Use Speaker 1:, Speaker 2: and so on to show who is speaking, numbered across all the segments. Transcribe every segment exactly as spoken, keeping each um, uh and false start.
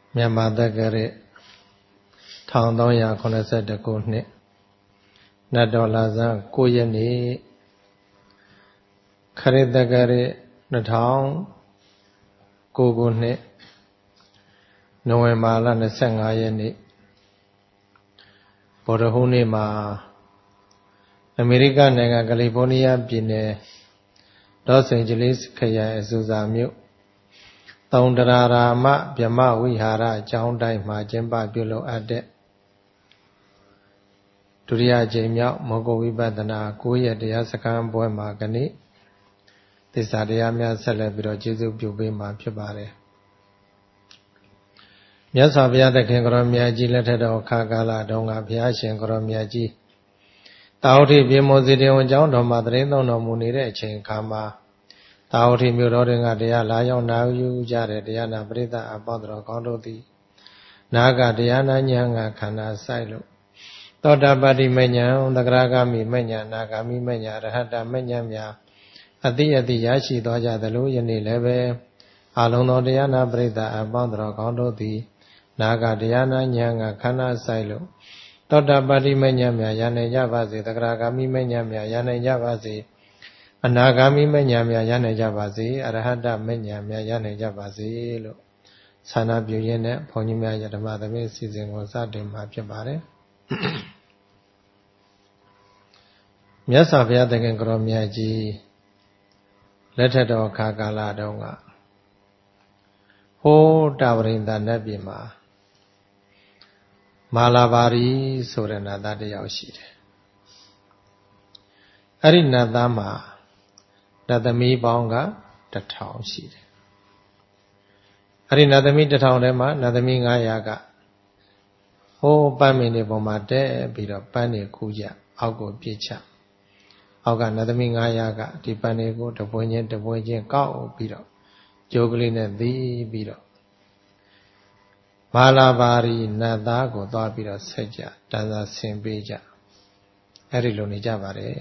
Speaker 1: မြန်မာတက္ကရာထောင်သုံးရာခုနှစ်ဆယ့်တစ်ခုနှစ်နတ်တော်လာဇန်ကိုးရက်နေ့ခရစ်တက္ကရာနှစ်ထောင်ကိုခုနှစ်နိုဝင်ဘာလ၂၅ရက်နေ့ဗုဒ္ဓဟူးနေ့မှာအမေရိကန်နိုင်ငံကယ်လီဖိုးနီးယားပြည်နယ်လော့စ်အိန်ဂျလိစ်ခရိုင်အဇူဇာမြို့တောင်တရာရာမဗြဟ္မဝိဟာရအကျောင်းတိုင်းမှာကျင်းပပြုလုပ်အပ်တဲ့ဒုတိယအကြိမ်မြောက်မောဂဝိပဿနာကိုးရက်တရားစခန်းပွဲမှာကနေ့သစ္စာတရားများဆက်လက်ပြီးတော့ကျေးဇူးပြုပေးမှာဖြစ်ပါတယ်မြတ်စွာဘုရားသခင်ကိုရောမြတ်ကြီးလက်ထက်တော်ခါကာလတုန်းကဘုရားရှင်ကိုရောမြတ်ကြီးတာဝတိပြေမောစီတေဝံကျောင်းတော်မှာတရင်သုံးတော်မူနေတဲ့အချိန်အခါမှာတာဝတိမြို့တော်တွင်ကတရားလာရောက်နာယူကြတဲ့တရားနာပရိသတ်အပေါင်းတော်ကောင်းတို့သည်နာကတရားနာဉာဏ်ကခန္ဓာဆိုင်လို့သောတာပတ္တိမဉ္ဇဉ်သဂရဂာမိမဉ္ဇဉ်နာဂာမိမဉ္ဇဉ်ရဟတမဉ္ဇဉ်များအတိအတိရရှိသွားကြသလိုယနေ့လည်းပဲအလုံးသောတရားနာပရိသတ်အပေါင်းတော်ကောင်းတို့သည်နာကတရားနာဉာဏ်ကခန္ဓာဆိုင်လို့သောတာပတ္တိမဉ္ဇဉ်များရနိုင်ကြပါစေသဂရဂာမိမဉ္ဇဉ်များရနိုင်ကြပါစေအနာဂါမိမဉ္ဇဉ်များရနိုင်ကြပါစေအရဟတမဉ္ဇဉ်များရနိုင်ကြပါစေလို့ဆန္ဒပြုရင်းနဲ့ဘုန်းကြီးများယဓမ္မသမီးစီစဉ်ကိုစတင်မှာဖြစ်ပါတယ်မြတ်စွာဘုရားသခင်ကိုရောမြတ်ကြီးလက်ထက်တော်ခါကာလတုန်းကဟိုးတာဝရိန္ဒနတ်ပြည်မှာမာလာပါရီဆိုတဲ့နတ်သားတစ်ယောက်ရှိတယ်အဲ့ဒီနတ်သားမှာနတ်သမီးပေါင်းကတထောင်ရှိတယ်အဲ့ဒီနတ်သမီးတထောင်ထဲမှာနတ်သမီးငါးရာကဟိုးပန်းမင်းတွေပေါ်မှာတက်ပြီးတော့ပန်းတွေခူးကြအောက်ကိုပြစ်ချအောက်ကနတ်သမီးငါးရာကဒီပန်းတွေကိုတပွင့်ချင်းတပွင့်ချင်းကောက်ပြီးတော့ကြိုးကလေးနဲ့သီးပြီးတော့မာလာပါရီနတ်သားကိုသွားပြီးတော့ဆက်ကြတန်စာဆင်ပေးကြအဲ့ဒီလိုနေကြပါတယ်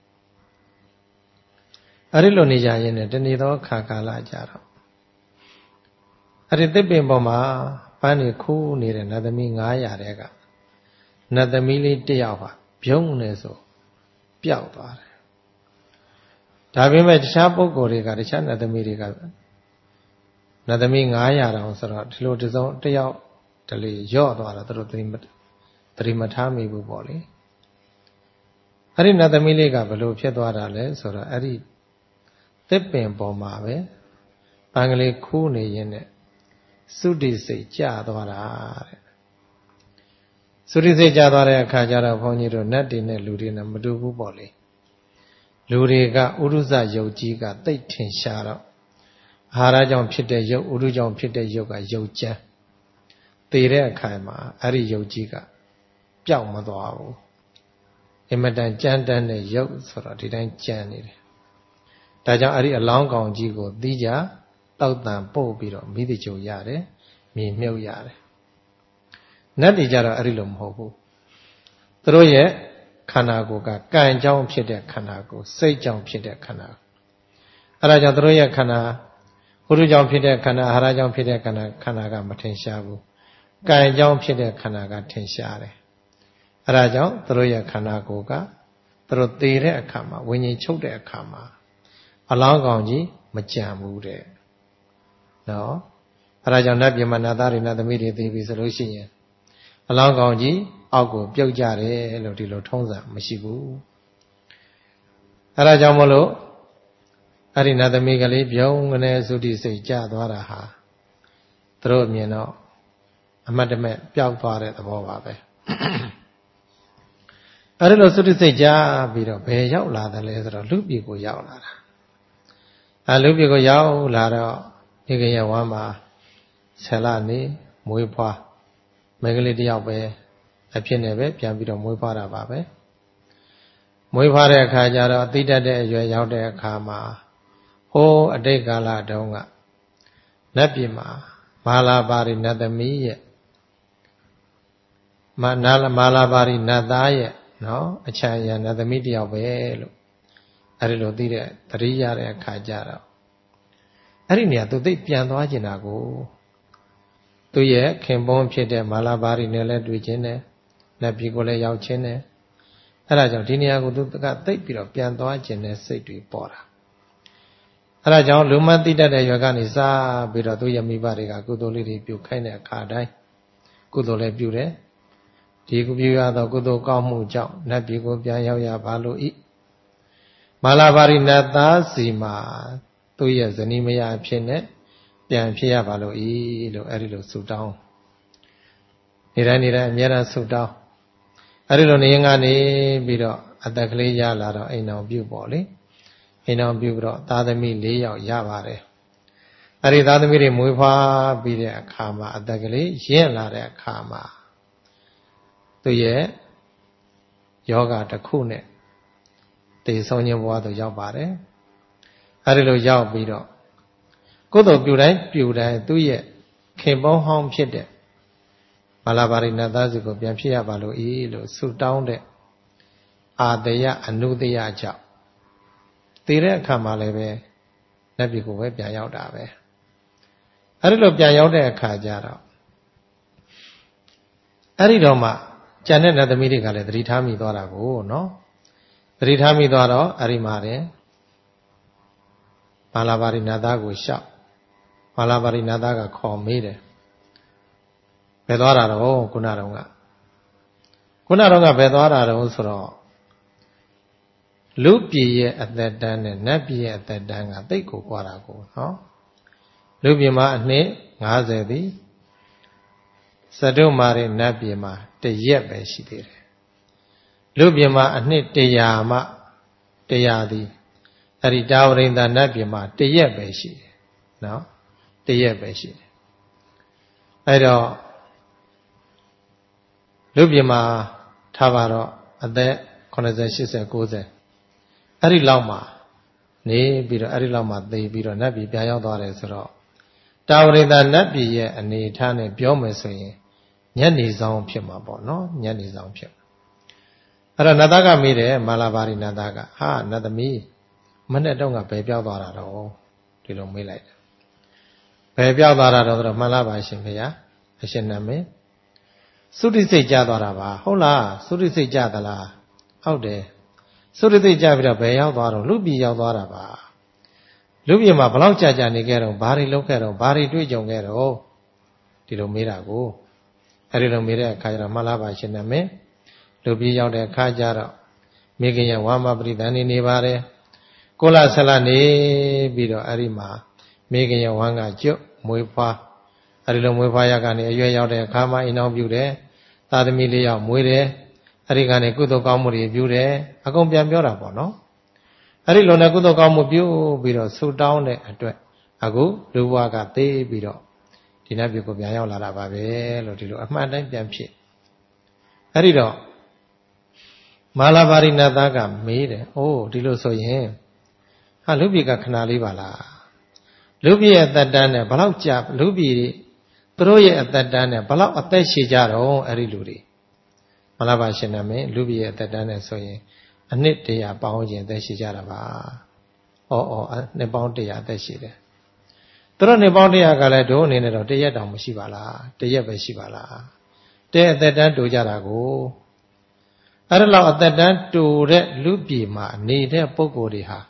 Speaker 1: အဲ့ဒီလိုနေကြရင်တနေ့သောခါကာလကြတော့အဲ့ဒီသစ်ပင်ပေါ်မှာပန်းတွေခူးနေတဲ့နတ်သမီးငါးရာတဲကနတ်သမီးလေးတစ်ယောက်ဟာပြုံးနေဆိုပျောက်သွားတယ်ဒါပေမဲ့တခြားပုဂ္ဂိုလ်တွေကတခြားနတ်သမီးတွေကနတ်သမီးငါးရာတောင်ဆိုတော့ဒီလိုတစုံတယောက်တလေရော့သွားတာသူတို့သတိမသတိမထားမိဘူးပေါ့လေအဲ့ဒီနတ်သမီးလေးကဘယ်လိုဖြစ်သွားတာလဲဆိုတော့အဲ့ဒီသစ်ပင်ပေါ်မှာပဲပန်းကလေးခူးနေရင်နဲ့သုတိစိတ်ကျသွားတာတဲ့သုတိစိတ်ကျသွားတဲ့အခါကျတော့ဘုန်းကြီးတို့နတ်တွေနဲ့လူတွေနဲ့မတူဘူးပေါ့လေလူတွေကဥရုဇယုတ်ကြီးကသိတ်ထင်ရှားတော့အာဟာရကြောင့်ဖြစ်တဲ့ယုတ်ဥရုကြောင့်ဖြစ်တဲ့ယုတ်ကယုတ်ကျမ်းသေတဲ့အခါမှာအဲ့ဒီယုတ်ကြီးကပျောက်မသွားဘူးအမတန်ကြမ်းတမ်းတဲ့ယုတ်ဆိုတော့ဒီတိုင်းကြမ်းနေတယ်ဒါကြောင့်အဲ့ဒီအလောင်းကောင်ကြီးကိုသီးကြတောက်တန်ပို့ပြီးတော့မိတိကျုံရတယ်မြေမြုပ်ရတယ်နတ်တွေကြတော့အဲ့ဒီလိုမဟုတ်ဘူးသူတို့ရဲ့ခန္ဓာကိုယ်ကကံကြောင့်ဖြစ်တဲ့ခန္ဓာကိုယ်စိတ်ကြောင့်ဖြစ်တဲ့ခန္ဓာအဲ့ဒါကြောင့်သူတို့ရဲ့ခန္ဓာဝိရုကြောင့်ဖြစ်တဲ့ခန္ဓာအာဟာရကြောင့်ဖြစ်တဲ့ခန္ဓာခန္ဓာကမထင်ရှားဘူးကံကြောင့်ဖြစ်တဲ့ခန္ဓာကထင်ရှားတယ်အဲ့ဒါကြောင့်သူတို့ရဲ့ခန္ဓာကိုယ်ကသူတို့သေတဲ့အခါမှာဝိညာဉ်ချုပ်တဲ့အခါမှာအလောင်းကောင်ကြီးမကြံဘူးတဲ့နော်အဲ့ဒါကြောင့်နတ်ပြည်မှာနတ်သားတွေနတ်သမီးတွေသိပြီဆိုလို့ရှိရင်အလောင်းကောင်ကြီးအောက်ကိုပြုတ်ကြတယ်လို့ဒီလိုထုံးစံမရှိဘူးအဲ့ဒါကြောင့်မလို့အဲ့ဒီနတ်သမီးကလေးပြုံးကနေသုတိစိတ်ကျသွားတာဟာသူတို့မြင်တော့အမတ်တမဲ့ပျောက်သွားတဲ့သဘောပါပဲအဲ့ဒီလိုသုတိစိတ်ကျပြီးတော့ဘယ်ရောက်လာတယ်လဲဆိုတော့လူပြည်ကိုရောက်လာတာအဲလူပြည်ကိုရောက်လာတော့ဒီကရဝမ်းမှာဆယ်လနေမွေးဖွားမိန်းကလေးတယောက်ပဲအဖြစ်နဲ့ပဲပြန်ပြီးတော့မွေးဖွားတာပါပဲမွေးဖွားတဲ့အခါကျတော့အသိတတ်တဲ့အရွယ်ရောက်တဲ့အခါမှာဟိုးအတိတ်ကာလတုန်းကနတ်ပြည်မှာမာလာပါရီနတ်သမီးရဲ့မနာမာလာပါရီနတ်သားရဲ့နော်အချမ်းရနတ်သမီးတယောက်ပဲလို့အဲ့ဒီလိုသိတဲ့သတိရတဲ့အခါကျတော့အဲ့ဒီနေရာသူသိပြန်သွားကျင်တာကိုသူရဲ့ခင်ပွန်းဖြစ်တဲ့မာလာဘာရီနဲ့လည်းတွေ့ချင်းတယ်နတ်ပြည်ကိုလည်းရောက်ချင်းတယ်အဲ့ဒါကြောင့်ဒီနေရာကိုသူကသိပ်ပြီးတော့ပြန်သွားခြင်းနဲ့စိတ်တွေပေါ်တာအဲ့ဒါကြောင့်လူမသိတတ်တဲ့ရွယ်ကနေစပြီးတော့သူရဲ့မိဘတွေကကုသိုလ်လေးတွေပြုခိုင်းတဲ့အခါတိုင်းကုသိုလ်လည်းပြုတယ်ဒီကုပြုရသောကုသိုလ်ကောင်းမှုကြောင့်နတ်ပြည်ကိုပြန်ရောက်ရပါလို့ဤမာလာဘာရီနတ်သားစီမှာသူရဲ့ဇနီးမယားဖြစ်နေပြန်ဖြစ်ရပါလို့ဤလို့အဲ့ဒီလိုဆုတောင်းနေတိုင်းနေတိုင်းအများအားဆုတောင်းအဲ့ဒီလိုနေရင်ကနေပြီးတော့အသက်ကလေးရလာတော့အိမ်တော်ပြုပေါ့လေအိမ်တော်ပြုပြီးတော့သားသမီး၄ယောက်ရပါတယ်အဲ့ဒီသားသမီးတွေမွေးဖွားပြီးတဲ့အခါမှာအသက်ကလေးရင့်လာတဲ့အခါမှာသူရဲ့ယောဂတစ်ခုနဲ့တေဆုံးခြင်းဘဝသို့ရောက်ပါတယ်အဲ့ဒီလိုရောက်ပြီးတော့ကုသိုလ်ပြုတိုင်းပြုတိုင်းသူရဲ့ခင်ပွန်းဟောင်းဖြစ်တဲ့မာလာဘာရိနတ်သားစုကိုပြန်ဖြစ်ရပါလို့ဤလို့ဆုတောင်းတဲ့အာတယအနုတယကြောင့်တည်တဲ့အခါမှာလည်းပဲနတ်ပြည်ကိုပဲပြန်ရောက်တာပဲအဲ့ဒီလိုပြန်ရောက်တဲ့အခါကျတော့အဲ့ဒီတော့မှကျန်တဲ့နတ်သမီးတွေကလည်းသတိထားမိသွားတာကိုနော်သတိထားမိသွားတော့အဲ့ဒီမှာတဲ့မာလာဘာရိနတ်သားကိုရှောက်မာလာဘာရိနတ်သားကခေါ်မေးတယ်ဘယ်သွားတာတော့ခုနတုန်းကခုနတုန်းကဘယ်သွားတာတော့ဆိုတော့လူပြည်ရဲ့အသက်တန်းနဲ့နတ်ပြည်ရဲ့အသက်တန်းကတိတ်ကိုကွာတာကိုနော်လူပြည်မှာအနှစ်၅၀သည်စတုမာရဲ့နတ်ပြည်မှာတရက်ပဲရှိသေးတယ်လူပြည်မှာအနှစ်တရာမှတရာသည်အဲ့ဒီတာဝရိန္ဒနတ်ပြည်မှာတရက်ပဲရှိတယ်နော်တရက်ပဲရှိတယ်အဲ့တော့လူပြည်မှာထားပါတော့အသက်၇၀ ၈၀ ၉၀အဲ့ဒီလောက်မှာနေပြီးတော့အဲ့ဒီလောက်မှာသိပြီးတော့နတ်ပြည်ပြန်ရောက်သွားတယ်ဆိုတော့တာဝရိန္ဒနတ်ပြည်ရဲ့အနေအထားနဲ့ပြောမယ်ဆိုရင်ညနေဆောင်ဖြစ်မှာပေါ့နော်ညနေဆောင်ဖြစ်အဲ့တော့နတ်သားကမေးတယ်မာလာဘာရိနတ်သားကဟာနတ်သမီးမနေ့တုန်းကဘယ်ပြောက်သွားတာတော့ဒီလိုမေးလိုက်တယ်ဘယ်ပြောက်သွားတာတော့ဆိုတော့မှန်လားပါရှင်ဖေဟာအရှင်နာမည်သုတိစိတ်ကြသွားတာပါဟုတ်လားသုတိစိတ်ကြသလားဟုတ်တယ်သုတိစိတ်ကြပြီးတော့ဘယ်ရောက်သွားတော့လူပြည်ရောက်သွားတာပါလူပြည်မှာဘလောက်ကြာကြာနေခဲ့တော့ဘာတွေလုပ်ခဲ့တော့ဘာတွေတွေ့ကြုံခဲ့တော့ဒီလိုမေးတာကိုအဲဒီလိုမေးတဲ့အခါကျတော့မှန်လားပါရှင်နာမည်လူပြည်ရောက်တဲ့အခါကျတော့မိခင်ရဲ့ဝါမပရိသန်နေနေပါတယ်ကိုလဆလနေပြီးတော့အဲ့ဒီမှာမိခင်ရဲ့ဝမ်းကကျွတ်မွေးဖွားအဲ့ဒီလိုမွေးဖွားရကနေအရွယ်ရောက်တဲ့အခါမှာအိမ်အောင်ပြုတယ်သာသမီလေးယောက်မွေးတယ်အဲ့ဒီကနေကုသိုလ်ကောင်းမှုတွေပြုတယ်အကုန်ပြန်ပြောတာပေါ့နော်အဲ့ဒီလိုနဲ့ကုသိုလ်ကောင်းမှုပြုပြီးတော့ဆုတောင်းတဲ့အတွက်အခုလူဘဝကသေးပြီးတော့ဒီနတ်ပြည်ကိုပြန်ရောက်လာတာပါပဲလို့ဒီလိုအမှန်တိုင်းပြန်ဖြစ်အဲ့ဒီတော့မာလာဘာရိနတ်သားကမေးတယ်အိုးဒီလိုဆိုရင်ဟာလူပြည်ကခဏလေးပါလားလူပြည်ရဲ့အသက်တန်းနဲ့ဘလောက်ကြာလူပြည်သူတို့ရဲ့အသက်တန်းနဲ့ဘလောက်အသက်ရှည်ကြတော့အဲ့ဒီလူတွေမလားပါရှင်နာမည်လူပြည်ရဲ့အသက်တန်းနဲ့ဆိုရင်အနှစ်တရာပေါင်းခြင်းအသက်ရှည်ကြတာပါ။အော်အော်နှစ်ပေါင်းတရာအသက်ရှည်တယ်။သူတို့နှစ်ပေါင်းတရာကလည်းတို့အနေနဲ့တော့တရက်တောင်မရှိပါလား။တရက်ပဲရှိပါလား။တဲ့အသက်တန်းတူကြတာကိုအဲ့ဒါလောက်အသက်တန်းတူတဲ့လူပြည်မှာနေတဲ့ပုဂ္ဂိုလ်တွေဟာ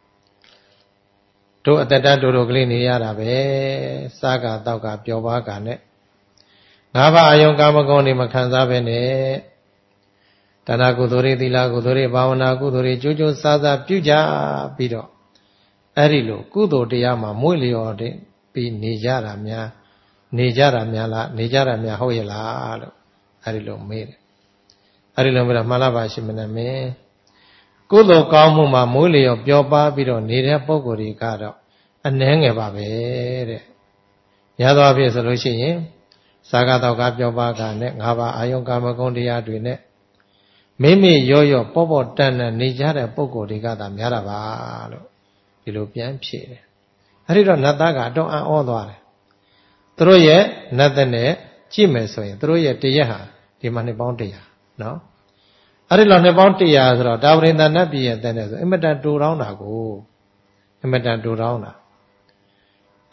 Speaker 1: တို့အတ္တတတူတူကလေးနေရတာပဲစားကတောက်ကပျော်ပါးကနဲ့ငါးပါးအယုံကာမဂုဏ်တွေမခံစားပဲနဲ့ဒါနကုသိုလ်တွေသီလကုသိုလ်တွေဘာဝနာကုသိုလ်တွေကြိုးကြိုးစားစားပြုကြပြီးတော့အဲ့ဒီလိုကုသိုလ်တရားမှာမွေ့လျော်တဲ့ပြီးနေကြတာများနေကြတာများလားနေကြတာများဟုတ်ရဲ့လားလို့အဲ့ဒီလိုမေးတယ်အဲ့ဒီလိုမေးတော့မှန်လားပါရှင်မနမင်းကုသိုလ်ကောင်းမှုမှာမွေးလျော်ပျော်ပါပြီးတော့နေတဲ့ပုဂ္ဂိုလ်တွေကတော့အနှဲငယ်ပါပဲတဲ့။ညာသောအဖြစ်ဆိုလို့ရှိရင်သာဂတောကပျော်ပါကနဲ့ငါးပါးအာယုံကာမဂုဏ်တရားတွေနဲ့မိမိရော့ရော့ပေါ့ပေါ့တန်တန်နေကြတဲ့ပုဂ္ဂိုလ်တွေကသာများတာပါလို့ဒီလိုပြန်ဖြေတယ်။အဲဒီတော့နတ်သားကအတော့အံ့ဩသွားတယ်။သူတို့ရဲ့နတ်သက်နဲ့ကြည့်မယ်ဆိုရင်သူတို့ရဲ့တရက်ဟာဒီမှာနှစ်ပေါင်းတရာနော်။အဲ့ဒီလောက်နှစ်ပေါင်းတရာဆိုတော့တာဝရိန္ဒနတ်ပြည်ရဲ့တဲ့နဲ့ဆိုအင်မတန်တူတောင်းတာကိုအင်မတန်တူတောင်းတာ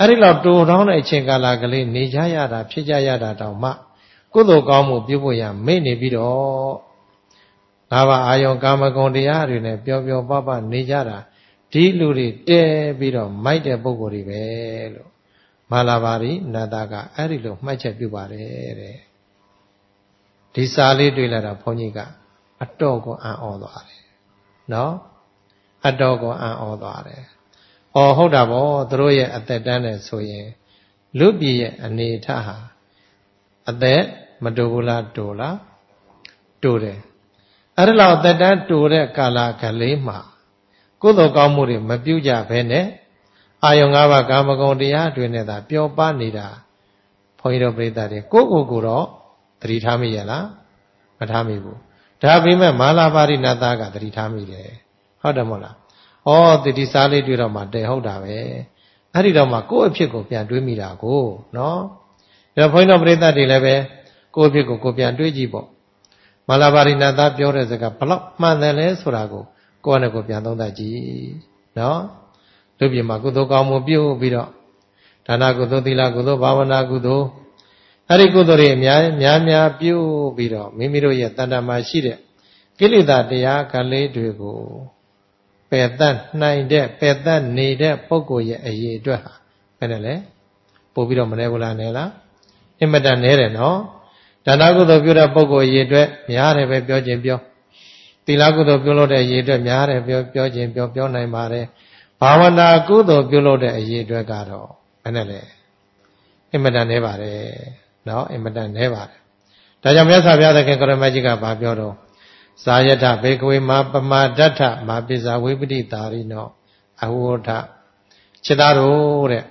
Speaker 1: အဲ့ဒီလောက်တူထောင်းတဲ့အချိန်ကာလကလေးနေကြရတာဖြစ်ကြရတာတောင်မှကုသိုလ်ကောင်းမှုပြုဖို့ရမေ့နေပြီးတော့ငါးပါးအာယုံကာမဂုဏ်တရားတွေနဲ့ပျော်ပျော်ပပနေကြတာဒီလူတွေတဲပြီးတော့မိုက်တဲ့ပုံကိုယ်တွေပဲလို့မာလာပါရီနာတာကအဲ့ဒီလိုမှတ်ချက်ပြုပါတယ်တဲ့ဒီစာလေးတွေ့လာတာဘုန်းကြီးကအတော့ကိုအံ့ဩသွားတယ်နော်အတော့ကိုအံ့ဩသွားတယ်။အော်ဟုတ်တာဗောသူတို့ရဲ့အသက်တန်းနဲ့ဆိုရင်လူပြည်ရဲ့အနေအထားဟာအသက်မတူဘူးလားတူလားတူတယ်။အဲ့ဒါလောက်အသက်တန်းတူတဲ့ကာလကလေးမှာကုသိုလ်ကောင်းမှုတွေမပြုကြဘဲနဲ့အာယုံ၅ပါးကာမဂုဏ်တရားတွေနဲ့သာပျော်ပါနေတာဘုန်းကြီးတို့ပြိဿတွေကိုကိုကိုတော့သတိထားမိရလားမထားမိဘူး။ဒါပေမဲ့မာလာပါရိနာသားကသတိထားမိတယ်။ဟုတ်တယ်မဟုတ်လား။ဩဒီဒီစားလေးတွေ့တော့မှတဲဟုတ်တာပဲအဲ့ဒီတော့မှကိုယ့်အဖြစ်ကိုပြန်တွေးမိတာကိုနော်ဒါဘုန်းကြီးတို့ပရိသတ်တွေလည်းပဲကိုယ့်အဖြစ်ကိုကိုပြန်တွေးကြည့်ပေါ့မလာပါရိနာသားပြောတဲ့စကားဘလောက်မှန်တယ်လဲဆိုတာကိုကိုယ့်နဲ့ကိုပြန်သုံးသပ်ကြည့်နော်လူပြည်မှာကုသိုလ်ကောင်းမှုပြုပြီးတော့ဒါနကုသိုလ်သီလကုသိုလ်ဘာဝနာကုသိုလ်အဲ့ဒီကုသိုလ်တွေအများများများပြုပြီးတော့မိမိတို့ရဲ့တဏ္ဍာမှာရှိတဲ့ကိလေသာတရားကလေးတွေကိုပယ်တတ်နိုင်တဲ့ပယ်တတ်နေတဲ့ပုဂ္ဂိုလ်ရဲ့အရေးအတွက်ဟာဘယ်နဲ့လဲပို့ပြီးတော့မနေဘူးလားနဲလားအင်မတန်နဲတယ်နော်ဒါနကုသိုလ်ပြုတဲ့ပုဂ္ဂိုလ်အရေးအတွက်များတယ်ပဲပြောခြင်းပြောသီလကုသိုလ်ပြုလို့တဲ့အရေးအတွက်များတယ်ပြောပြောခြင်းပြောပြောနိုင်ပါတယ်ဘာဝနာကုသိုလ်ပြုလို့တဲ့အရေးအတွက်ကတော့ဘယ်နဲ့လဲအင်မတန်နဲပါတယ်နော်အင်မတန်နဲပါတယ်ဒါကြောင့်မြတ်စွာဘုရားသခင်ကရမကြီးကဘာပြောတော့သာယထဘေကဝေမာပမာဒဋ္ဌမာပိဇာဝိပတိတာရိနောအဝဋ္ဌခြေသားတို့တဲ့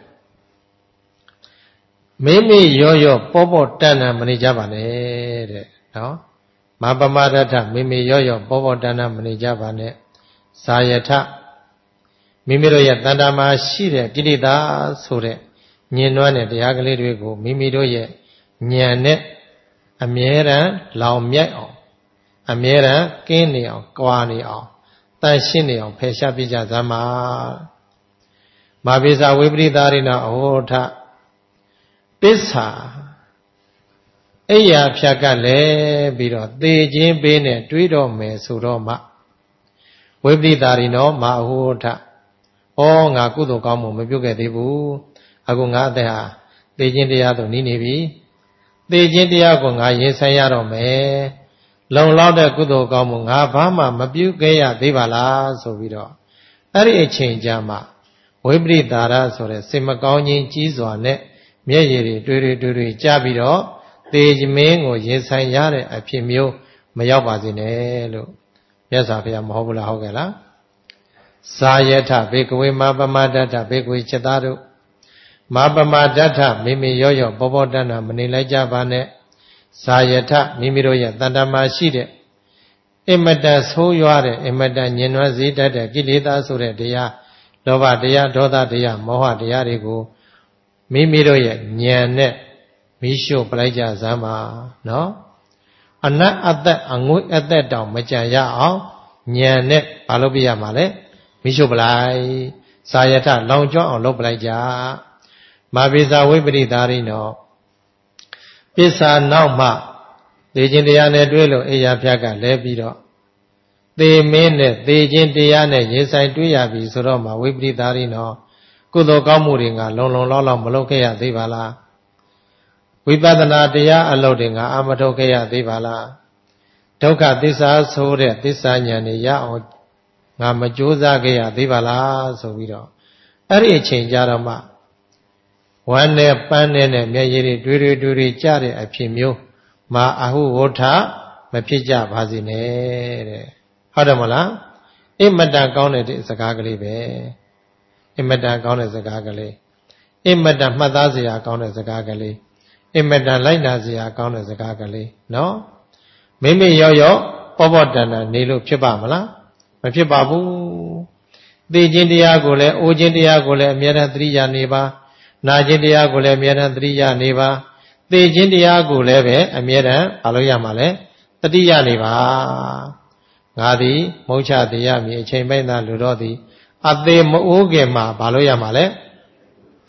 Speaker 1: မိမိရောရောပေါ်ပေါ်တန်တန်မနေကြပါနဲ့တဲ့နော်မာပမာဒဋ္ဌမိမိရောရောပေါ်ပေါ်တန်တန်မနေကြပါနဲ့သာယထမိမိတို့ရဲ့တဏ္ဍာမှာရှိတဲ့ကိလေသာဆိုတဲ့ညင်နွမ်းတဲ့တရားကလေးတွေကိုမိမိတို့ရဲ့ဉာဏ်နဲ့အမြဲတမ်းလောင်မြိုက်အောင်အမြဲတမ်းကင်းနေအောင်ကြွားနေအောင်တန်ရှင်းနေအောင်ဖယ်ရှားပြကြသမှာမာပိစာဝိပရိသာရိနာအဟောထပစ္စာအိယာဖြတ်ကလည်းပြီးတော့သေခြင်းပေးနဲ့တွေးတော့မယ်ဆိုတော့မှဝိပရိသာရိနောမာအဟောထဩငါကုသိုလ်ကောင်းမှုမပြုတ်ခဲ့သေးဘူးအခုငါအသက်ဟာသေခြင်းတရားသို့နီးနေပြီသေခြင်းတရားကိုငါရင်ဆိုင်ရတော့မယ်လုံလောက်တဲ့ကုသိုလ်ကောင်းမှုငါဘာမှမပြုခဲ့ရသေးပါလားဆိုပြီးတော့အဲ့ဒီအချိန်ကြာမှဝိပရိတာရဆိုတဲ့စိတ်မကောင်းခြင်းကြီးစွာနဲ့မျက်ရည်တွေတွေတွေတွေကြပြီးတော့သေခြင်းမင်းကိုရင်ဆိုင်ရတဲ့အဖြစ်မျိုးမရောက်ပါစေနဲ့လို့မြတ်စွာဘုရားမဟုတ်ဘူးလားဟုတ်ကဲ့လားသာယထဘေကဝေမာပမဒဋ္ဌဘေကဝေจิตသားတို့မာပမဒဋ္ဌမိမိရောရောပေါ်ပေါ်တန်းတန်းမနေလိုက်ကြပါနဲ့သာယထမိမိတို့ရဲ့တဏ္ဍာမှာရှိတဲ့အင်မတန်ဆိုးရွားတဲ့အင်မတန်ညင်နွမ်းစေတတ်တဲ့ကိလေသာဆိုတဲ့တရားလောဘတရားဒေါသတရားမောဟတရားတွေကိုမိမိတို့ရဲ့ဉာဏ်နဲ့မိရှို့ပလိုက်ကြစမ်းပါနော်အနတ်အသက်အငွေ့အသက်တောင်မကြံရအောင်ဉာဏ်နဲ့မလုပ်ပြရမှာလေမိရှို့ပလိုက်သာယထလောင်ကျွမ်းအောင်လုပ်ပလိုက်ကြမာပိစာဝိပရိသာရိနောပစ္စာနောက်မှသေခြင်းတရားနဲ့တွေ့လို့အိယာဖြတ်ကလဲပြီးတော့သေမင်းနဲ့သေခြင်းတရားနဲ့ရင်ဆိုင်တွေ့ရပြီဆိုတော့မှဝိပရိသာရိနောကုသိုလ်ကောင်းမှုတွေငါလုံလုံလောက်လောက်မလုပ်ခဲ့ရသေးပါလားဝိပဿနာတရားအလုပ်တွေငါအမထုတ်ခဲ့ရသေးပါလားဒုက္ခသစ္စာဆိုတဲ့သစ္စာဉာဏ်တွေရအောင်ငါမကြိုးစားခဲ့ရသေးပါလားဆိုပြီးတော့အဲ့ဒီအချိန်ကြတော့မှဝမ်းနဲ့ပန်းနဲ့နဲ့မျက်ရည်တွေတွေတွေတွေကြတဲ့အဖြစ်မျိုးမာအဟုဝဋ္ဌမဖြစ်ကြပါစေနဲ့တဲ့ဟုတ်တယ်မလားအင်မတန်ကောင်းတဲ့စကားကလေးပဲအင်မတန်ကောင်းတဲ့စကားကလေးအင်မတန်မှတ်သားစရာကောင်းတဲ့စကားကလေးအင်မတန်လိုက်နာစရာကောင်းတဲ့စကားကလေးနော်မိမိရောရောပေါ်ပေါ်တန်တန်နေလို့ဖြစ်ပါမလားမဖြစ်ပါဘူးသိခြင်းတရားကိုလည်းအိုခြင်းတရားကိုလည်းအမြဲတမ်းသတိရနေပါနာခြင်းတရားကိုလည်းအမြဲတမ်းသတိရနေပါသိခြင်းတရားကိုလည်းပဲအမြဲတမ်းမလုပ်ရမှာလဲသတိရနေပါငါသည်မုတ်ချတရားမြည်အချိန်ပိုင်းသာလူတော်သည်အသေးမအိုးခင်မှာမလုပ်ရမှာလဲ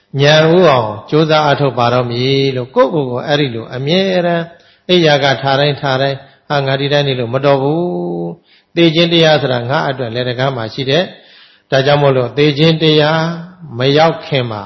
Speaker 1: ဉာဏ်ဥအောင်ကြိုးစားအထောက်ပါတော့မည်လို့ကိုယ့်ကိုယ်ကိုအဲ့ဒီလိုအမြဲတမ်းအိယာကထားတိုင်းထားတိုင်းဟာငါဒီတိုင်းနေလို့မတော်ဘူးသေခြင်းတရားဆိုတာငါအတွက်လက်တကားမှာရှိတဲ့ဒါကြောင့်မို့လို့သေခြင်းတရားမရောက်ခင်မှာ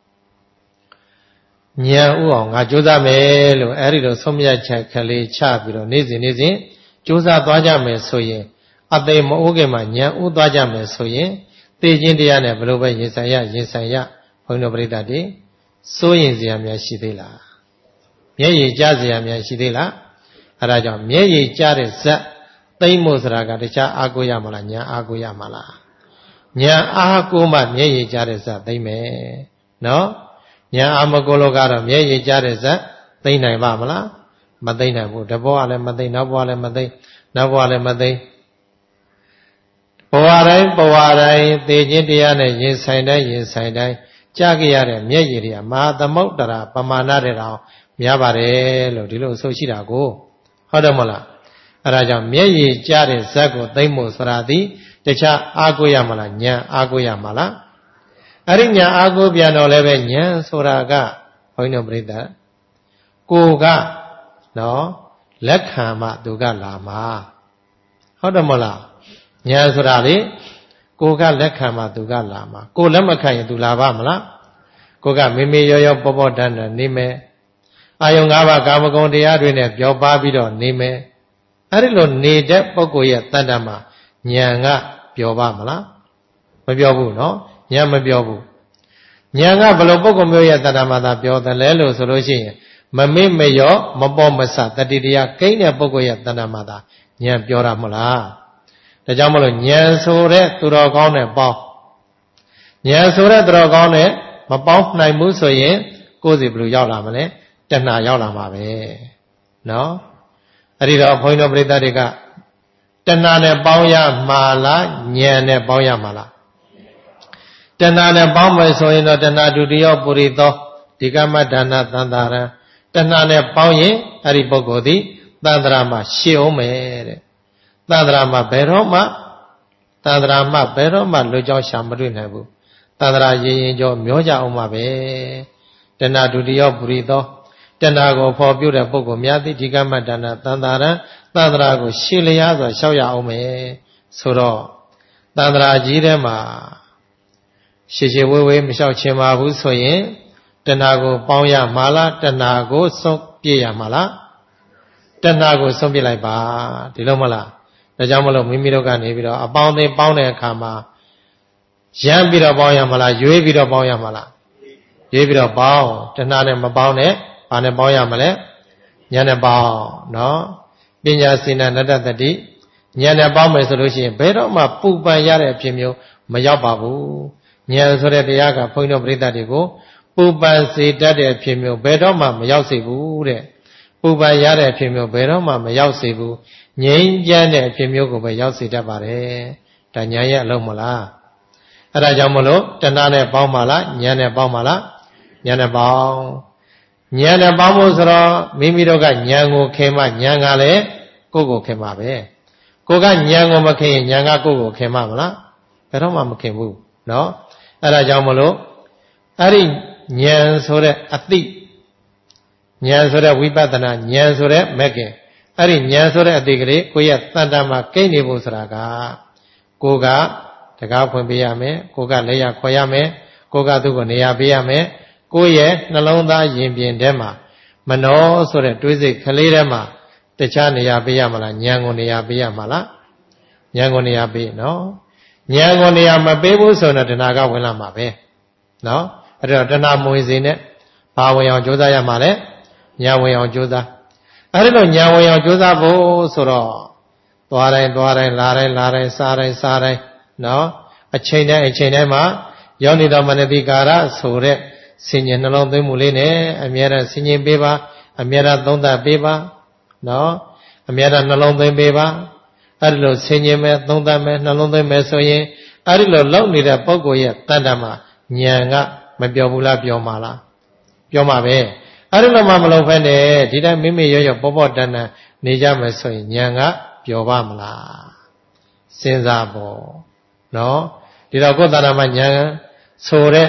Speaker 1: ဉာဏ်ဥအောင်ငါကြိုးစားမယ်လို့အဲ့ဒီလိုဆုံးဖြတ်ချက်ကလေးချပြီးတော့နေ့စဉ်နေ့စဉ်ကြိုးစားသွားကြမယ်ဆိုရင်အသိမအိုးခင်မှာဉာဏ်ဥသွားကြမယ်ဆိုရင်သေခြင်းတရားနဲ့ဘယ်လိုပဲရင်ဆိုင်ရရင်ဆိုင်ရဘုန်းတော်ပရိသတ်တွေစိုးရင်စရာများရှိသေးလားမျက်ရည်ကျစရာများရှိသေးလားအဲဒါကြောင့်မျက်ရည်ကျတဲ့ဇက်သိမ့်မို့ဆိုတာကတခြားအားကိုးရမလားဉာဏ်အားကိုးရမလားဉာဏ်အားကိုးမှမျက်ရည်ကျတဲ့ဇက်သိမ့်မယ်နော်ဉာဏ်အားမကိုးလို့ကတော့မျက်ရည်ကျတဲ့ဇက်သိမ့်နိုင်ပါမလားမသိမ့်နိုင်ဘူးတဘောကလည်းမသိမ့်နောက်ဘောကလည်းမသိမ့်နောက်ဘောကလည်းမသိမ့်ဘဝတိုင်းဘဝတိုင်းသေခြင်းတရားနဲ့ရင်ဆိုင်တိုင်းရင်ဆိုင်တိုင်းကြားကြရတဲ့မျက်ရည်တွေကမဟာသမုဒ္ဒရာပမာဏတဲ့တောင်များပါတယ်လို့ဒီလိုအဆိုရှိတာကိုဟုတ်တယ်မလားအဲဒါကြောင့်မျက်ရည်ကြားတဲ့ဇက်ကိုသိမ့်ဖို့ဆိုတာဒီတခြားအားကိုးရမလားဉာဏ်အားကိုးရမလားအဲ့ဒီဉာဏ်အားကိုးပြန်တော့လည်းပဲဉာဏ်ဆိုတာကဘုန်းတော်ပြိဿကိုကနော်လက်ခံမှသူကလာမှာဟုတ်တယ်မလားဉာဏ်ဆိုတာလေကိုကလက်ခံမှသူကလာမှာကိုလက်မခံရင်သူလာပါမလားကိုကမေမေရောရောပေါ်ပေါ်တန်းတန်းနေမယ်အာယုံ၅ပါးကာမဂုဏ်တရားတွေနဲ့ပြောပါပြီးတော့နေမယ်အဲ့ဒီလိုနေတဲ့ပုဂ္ဂိုလ်ရဲ့တဏ္ဍာမှာဉာဏ်ကပြောပါမလားမပြောဘူးနော်ဉာဏ်မပြောဘူးဉာဏ်ကဘယ်လိုပုဂ္ဂိုလ်မျိုးရဲ့တဏ္ဍာမှာသာပြောတယ်လဲလို့ဆိုလို့ရှိရင်မမေ့မရောမပေါ်မဆတတိတရားကိန်းတဲ့ပုဂ္ဂိုလ်ရဲ့တဏ္ဍာမှာသာဉာဏ်ပြောတာမလားဒါကြောင့်မလို့ဉာဏ်ဆိုတဲ့သူတော်ကောင်းနဲ့ပေါင်းဉာဏ်ဆိုတဲ့သူတော်ကောင်းနဲ့မပေါင်းနိုင်ဘူးဆိုရင်ကိုယ်စီဘယ်လိုရောက်လာမလဲတဏှာရောက်လာမှာပဲနော်အဲ့ဒီတော့ဘုန်းကြီးတို့ပရိသတ်တွေကတဏှာနဲ့ပေါင်းရမှာလားဉာဏ်နဲ့ပေါင်းရမှာလားတဏှာနဲ့ပေါင်းမယ်ဆိုရင်တော့တဏှာဒုတိယပုရိသောဒီကမဒါနသံသာရံတဏှာနဲ့ပေါင်းရင်အဲ့ဒီပုဂ္ဂိုလ်သည်သံသရာမှာရှေ့အောင်မယ်တဲ့သံသရာမှာဘယ်တော့မှသံသရာမှာဘယ်တော့မှလွတ်ကြောင်းရှာမတွေ့နိုင်ဘူးသံသရာရင်ရင်ကြောမျောကြအောင်ပါပဲတဏှာဒုတိယပုရိသောတဏှာကိုဖော်ပြတဲ့ပုဂ္ဂိုလ်များသည်ဒီကမဒါနသံသာရံသံသရာကိုရှေ့လျားစွာရှောက်ရအောင်မယ်ဆိုတော့သံသရာကြီးထဲမှာရှေ့ရှေ့ဝေးဝေးမလျှောက်ချင်ပါဘူးဆိုရင်တဏှာကိုပေါင်းရမှာလားတဏှာကိုဆုံးပြရမှာလားတဏှာကိုဆုံးပြလိုက်ပါဒီလိုမလားဒါကြောင့်မလို့မိမိတို့ကနေပြီးတော့အပေါင်းအသင်းပေါင်းတဲ့အခါမှာရမ်းပြီးတော့ပေါင်းရမှာလားရွေးပြီးတော့ပေါင်းရမှာလားရွေးပြီးတော့ပေါင်းတဏှာနဲ့မပေါင်းနဲ့ဘာနဲ့ပေါင်းရမလဲဉာဏ်နဲ့ပေါင်းနော်ပညာစေနာနတ္တတတိဉာဏ်နဲ့ပေါင်းမယ်ဆိုလို့ရှိရင်ဘယ်တော့မှပူပန်ရတဲ့အဖြစ်မျိုးမရောက်ပါဘူးဉာဏ်ဆိုတဲ့တရားကဘုန်းကြီးတို့ပရိသတ်တွေကိုပူပန်စေတတ်တဲ့အဖြစ်မျိုးဘယ်တော့မှမရောက်စေဘူးတဲ့ပူပန်ရတဲ့အဖြစ်မျိုးဘယ်တော့မှမရောက်စေဘူးငြိမ်းချမ်းတဲ့အဖြစ်မျိုးကိုပဲရောက်စေတတ်ပါတယ်ဒါဉာဏ်ရဲ့အလုံးမလားအဲ့ဒါကြောင့်မလို့တဏှာနဲ့ပေါင်းပါလားဉာဏ်နဲ့ပေါင်းပါလားဉာဏ်နဲ့ပေါင်းဉာဏ်နဲ့ပေါင်းဖို့ဆိုတော့မိမိတို့ကဉာဏ်ကိုခင်မှဉာဏ်ကလည်းကိုယ့်ကိုခင်ပါပဲကိုကဉာဏ်ကိုမခင်ရင်ဉာဏ်ကကိုယ့်ကိုခင်မှာမလားဘယ်တော့မှမခင်ဘူးနော်အဲ့ဒါကြောင့်မလို့အဲ့ဒီဉာဏ်ဆိုတဲ့အသိဉာဏ်ဆိုတဲ့ဝိပဿနာဉာဏ်ဆိုတဲ့မဲ့ခင်အဲ့ဒီဉာဏ်ဆိုတဲ့အသိကလေးကိုယ့်ရဲ့တဏ္ဍာမှာကိန်းနေဖို့ဆိုတာကကိုကတကားဖွင့်ပေးရမယ်ကိုကလက်ရခွဲရမယ်ကိုကသူ့ကိုနေရာပေးရမယ်ကိုယ့်ရဲ့နှလုံးသားယင်ပြင်ထဲမှာမနောဆိုတဲ့တွေးစိတ်ကလေးထဲမှာတခြားနေရာပေးရမလားဉာဏ်ကိုနေရာပေးရမလားဉာဏ်ကိုနေရာပေးနော်ဉာဏ်ကိုနေရာမပေးဘူးဆိုတော့တဏှာကဝင်လာမှာပဲနော်အဲ့တော့တဏှာမဝင်စေနဲ့ဘာဝင်အောင်ကြိုးစားရမှာလဲဉာဏ်ဝင်အောင်ကြိုးစားအဲ့ဒီလိုဉာဏ်ဝင်အောင်ကြိုးစားဖို့ဆိုတော့သွားတိုင်းသွားတိုင်းလာတိုင်းလာတိုင်းစားတိုင်းစားတိုင်းနော်အချိန်တိုင်းအချိန်တိုင်းမှာယောနိတော်မနတိကာရဆိုတဲ့ဆင်ញင်နှလုံးသွင်းမှုလေးနဲ့အမြဲတမ်းဆင်ញင်ပေးပါအမြဲတမ်းသုံးသပ်ပေးပါနော်အမြဲတမ်းနှလုံးသွင်းပေးပါအဲ့ဒီလိုဆင်ញင်မဲ့သုံးသပ်မဲ့နှလုံးသွင်းမဲ့ဆိုရင်အဲ့ဒီလိုလောက်နေတဲ့ပုဂ္ဂိုလ်ရဲ့တဏ္ဍာမှာဉာဏ်ကမပြောဘူးလားပြောမှာလားပြောမှာပဲအဲ့ဒီလိုမှမလုပ်ဖက်နဲ့ဒီတိုင်းမိမိရောရောပေါ်ပေါ်တန်းတန်းနေကြမယ်ဆိုရင်ဉာဏ်ကပြောပါမလားစဉ်းစားဖို့နော်ဒီတော့ကိုယ်တဏ္ဍာမှာဉာဏ်ဆိုတဲ့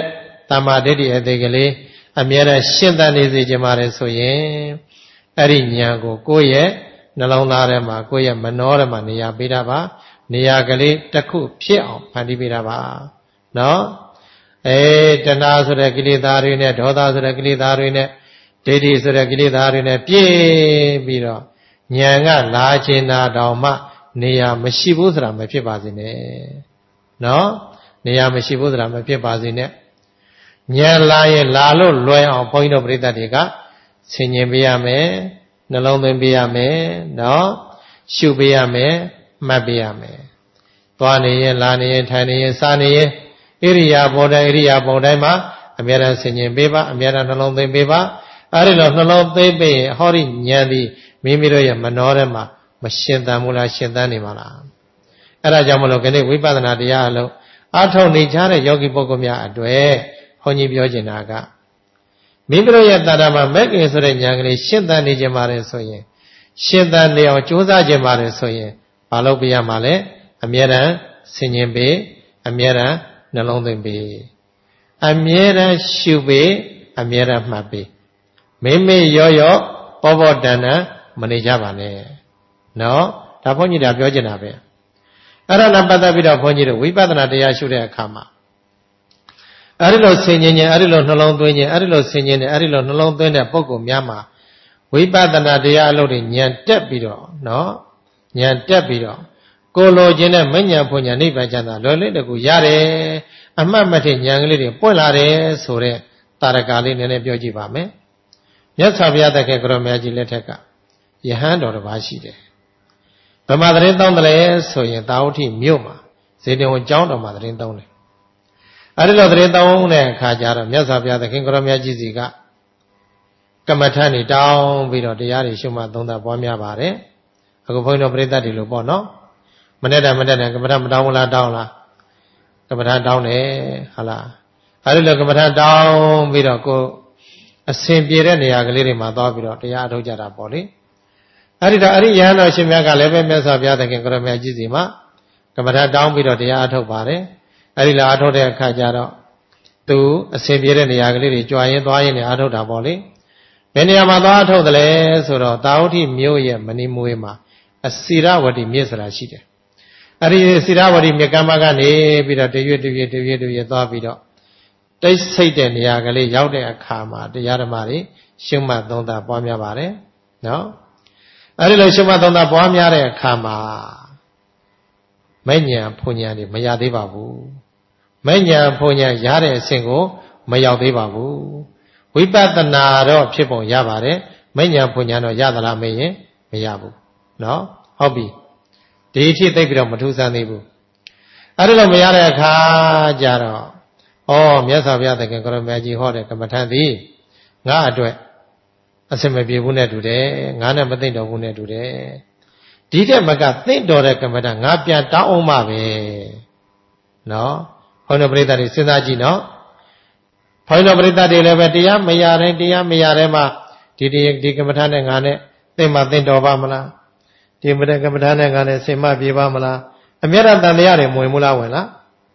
Speaker 1: တမ္မာဒိဋ္ဌိအသေးကလေးအမြဲတမ်းရှင်းသန်နေစေခြင်းပါတယ်ဆိုရင်အဲ့ဒီဉာဏ်ကိုကိုယ့်ရဲ့နှလုံးသားထဲမှာကိုယ့်ရဲ့မနှောထဲမှာနေရာပေးတာပါနေရာကလေးတစ်ခုဖြစ်အောင်ဖန်တီးပေးတာပါနော်အဲတဏှာဆိုတဲ့ကိလေသာတွေနဲ့ဒေါသဆိုတဲ့ကိလေသာတွေနဲ့ဒိဋ္ဌိဆိုတဲ့ကိလေသာတွေနဲ့ပြည့်ပြီးတော့ဉာဏ်ကလာခြင်းနာတော်မှနေရာမရှိဘူးဆိုတာမဖြစ်ပါစေနဲ့နော်နေရာမရှိဘူးဆိုတာမဖြစ်ပါစေနဲ့ဉာဏ်လာရင်လာလို့လွယ်အောင်ဘုန်းကြီးတို့ပြိတ္တတွေကဆင်ញင်ပေးရမယ်နှလုံးသွင်းပေးရမယ်နော်ရှုပေးရမယ်မှတ်ပေးရမယ်သွားနေရင်လာနေရင်ထိုင်နေရင်စားနေရင်ဣရိယာပုတိုင်းဣရိယာပုတိုင်းမှာအမြဲတမ်းဆင်ញင်ပေးပါအမြဲတမ်းနှလုံးသွင်းပေးပါအဲဒီလိုနှလုံးသွင်းပေးရင်ဟောဒီဉာဏ်ဒီမိမိတို့ရဲ့မနှောထဲမှာမရှင်သန်ဘူးလားရှင်သန်နေမှာလားအဲ့ဒါကြောင့်မလို့ခဏဝိပဿနာတရားအလုံးအထောက်နေကြတဲ့ယောဂီပုဂ္ဂိုလ်များအတွေ့ဘုန်းကြီးပြောချင်တာကမိမိတို့ရဲ့တဏ္ဍာမှာမက်ကင်ဆိုတဲ့ဉာဏ်ကလေးရှင်းသန်နေခြင်းပါတယ်ဆိုရင်ရှင်းသန်နေအောင်ကြိုးစားခြင်းပါတယ်ဆိုရင်ဘာလုပ်ပြရမှာလဲအမြဲတမ်းဆင်ញင်ပေးအမြဲတမ်းနှလုံးသွင်းပေးအမြဲတမ်းရှုပေးအမြဲတမ်းမှတ်ပေးမိမိရောရောပေါ်ပေါ်တန်တန်မနေကြပါနဲ့နော်ဒါဘုန်းကြီးဒါပြောချင်တာပဲအဲ့ဒါနဲ့ပတ်သက်ပြီးတော့ဘုန်းကြီးတို့ဝိပဿနာတရားရှုတဲ့အခါမှာအဲ့ဒီလိုဆင်ញင်ခြင်းအဲ့ဒီလိုနှလုံးသွင်းခြင်းအဲ့ဒီလိုဆင်ញင်တယ်အဲ့ဒီလိုနှလုံးသွင်းတဲ့ပုဂ္ဂိုလ်များမှာဝိပဿနာတရားအလုပ်တွေဉာဏ်တက်ပြီးတော့နော်ဉာဏ်တက်ပြီးတော့ကိုလိုခြင်းနဲ့မဉဏ်ဖွဉဏ်နိဗ္ဗာန်ချမ်းသာလွယ်လေးတကူရတယ်အမှတ်မထဉာဏ်ကလေးတွေပွင့်လာတယ်ဆိုတဲ့တာရကလေးနည်းနည်းပြောကြည့်ပါမယ်မြတ်စွာဘုရားသခင်ကိုရောမြတ်ကြီးလက်ထက်ကယဟန်တော်တစ်ပါးရှိတယ်ဗမာသတင်းတောင်းတယ်ဆိုရင်တာဝတိမြို့မှာဇေတဝန်ကျောင်းတော်မှာသတင်းတောင်းတယ်အဲဒီလိုသတင်းတောင်းတဲ့အခါကျတော့မြတ်စွာဘုရားသခင်ကိုရောမြတ်ကြီးစီကကမ္မထန်နေတောင်းပြီးတော့တရားတွေရှုမှတ်သုံးသပ်ပွားများပါတယ်အခုဘုန်းကြီးတို့ပြိဿတွေလို့ပေါ့နော်မနေ့တည်းမနေ့တည်းကမ္မထမတောင်းဘူးလားတောင်းလားကမ္မထတောင်းတယ်ဟာလားအဲဒီလိုကမ္မထတောင်းပြီးတော့ကိုအစဉ်ပြေတဲ့နေရာကလေးတွေမှာသွားပြီးတော့တရားအထုတ်ကြတာပေါ့လေအဲ့ဒီတော့အဲ့ဒီယဟန်တော်ရှင်မြတ်ကလည်းပဲမြတ်စွာဘုရားသခင်ကိုရမကြီးစီမှာကမ္မထတောင်းပြီးတော့တရားအထုတ်ပါတယ်အဲ့ဒီလာအထုတ်တဲ့အခါကျတော့သူအစဉ်ပြေတဲ့နေရာကလေးတွေကြွားရင်သွားရင်လည်းအထုတ်တာပေါ့လေဘယ်နေရာမှာသွားအထုတ်တယ်လဲဆိုတော့တာဝတိမြို့ရဲ့မဏိမွေးမှာအစီရဝတိမြစ်ဆိုတာရှိတယ်အဲ့ဒီအစီရဝတိမြစ်ကမ်းမကနေပြီးတော့တရွေ့တရွေ့တရွေ့တရွေ့သွားပြီးတော့တိတ်ဆိတ်တဲ့နေရာကလေးရောက်တဲ့အခါမှာတရားဓမ္မတွေရှုမှတ်သုံးသပ်ပွားများပါတယ်နော်အဲ့ဒီလိုရှုမှတ်သုံးသပ်ပွားများတဲ့အခါမှာမဲ့ညာဖုန်ညာတွေမရသေးပါဘူးမဲ့ညာဖုန်ညာရတဲ့အဆင့်ကိုမရောက်သေးပါဘူးဝိပဿနာတော့ဖြစ်ပုံရပါတယ်မဲ့ညာဖုန်ညာတော့ရသလားမေးရင်မရဘူးနော်ဟုတ်ပြီဒီအဖြစ်သိပြီးတော့မထူးဆန်းသေးဘူးအဲ့ဒီလိုမရတဲ့အခါကျတော့ဩမြတ်စွာဘုရားသခင်ကိုရမကြီးဟောတဲ့ကမ္မထံသည်ငါအတွက်အစင်မပြေဘူးနဲ့တူတယ်ငါနဲ့မသိတော်ဘူးနဲ့တူတယ်ဒီတဲ့မကသိတော်တဲ့ကမ္မထံငါပြန်တောင်းအောင်မှပဲနော်ဘုန်းတော်ပရိသတ်တွေစဉ်းစားကြည့်နော်ဘုန်းတော်ပရိသတ်တွေလည်းပဲတရားမရတိုင်းတရားမရတိုင်းမှာဒီဒီဒီကမ္မထံနဲ့ငါနဲ့သိမှသိတော်ပါမလားဒီမတဲ့ကမ္မထံနဲ့ငါနဲ့စင်မပြေပါမလားအမြဲတမ်းတန်တရားတွေမဝင်ဘူးလားဝင်လား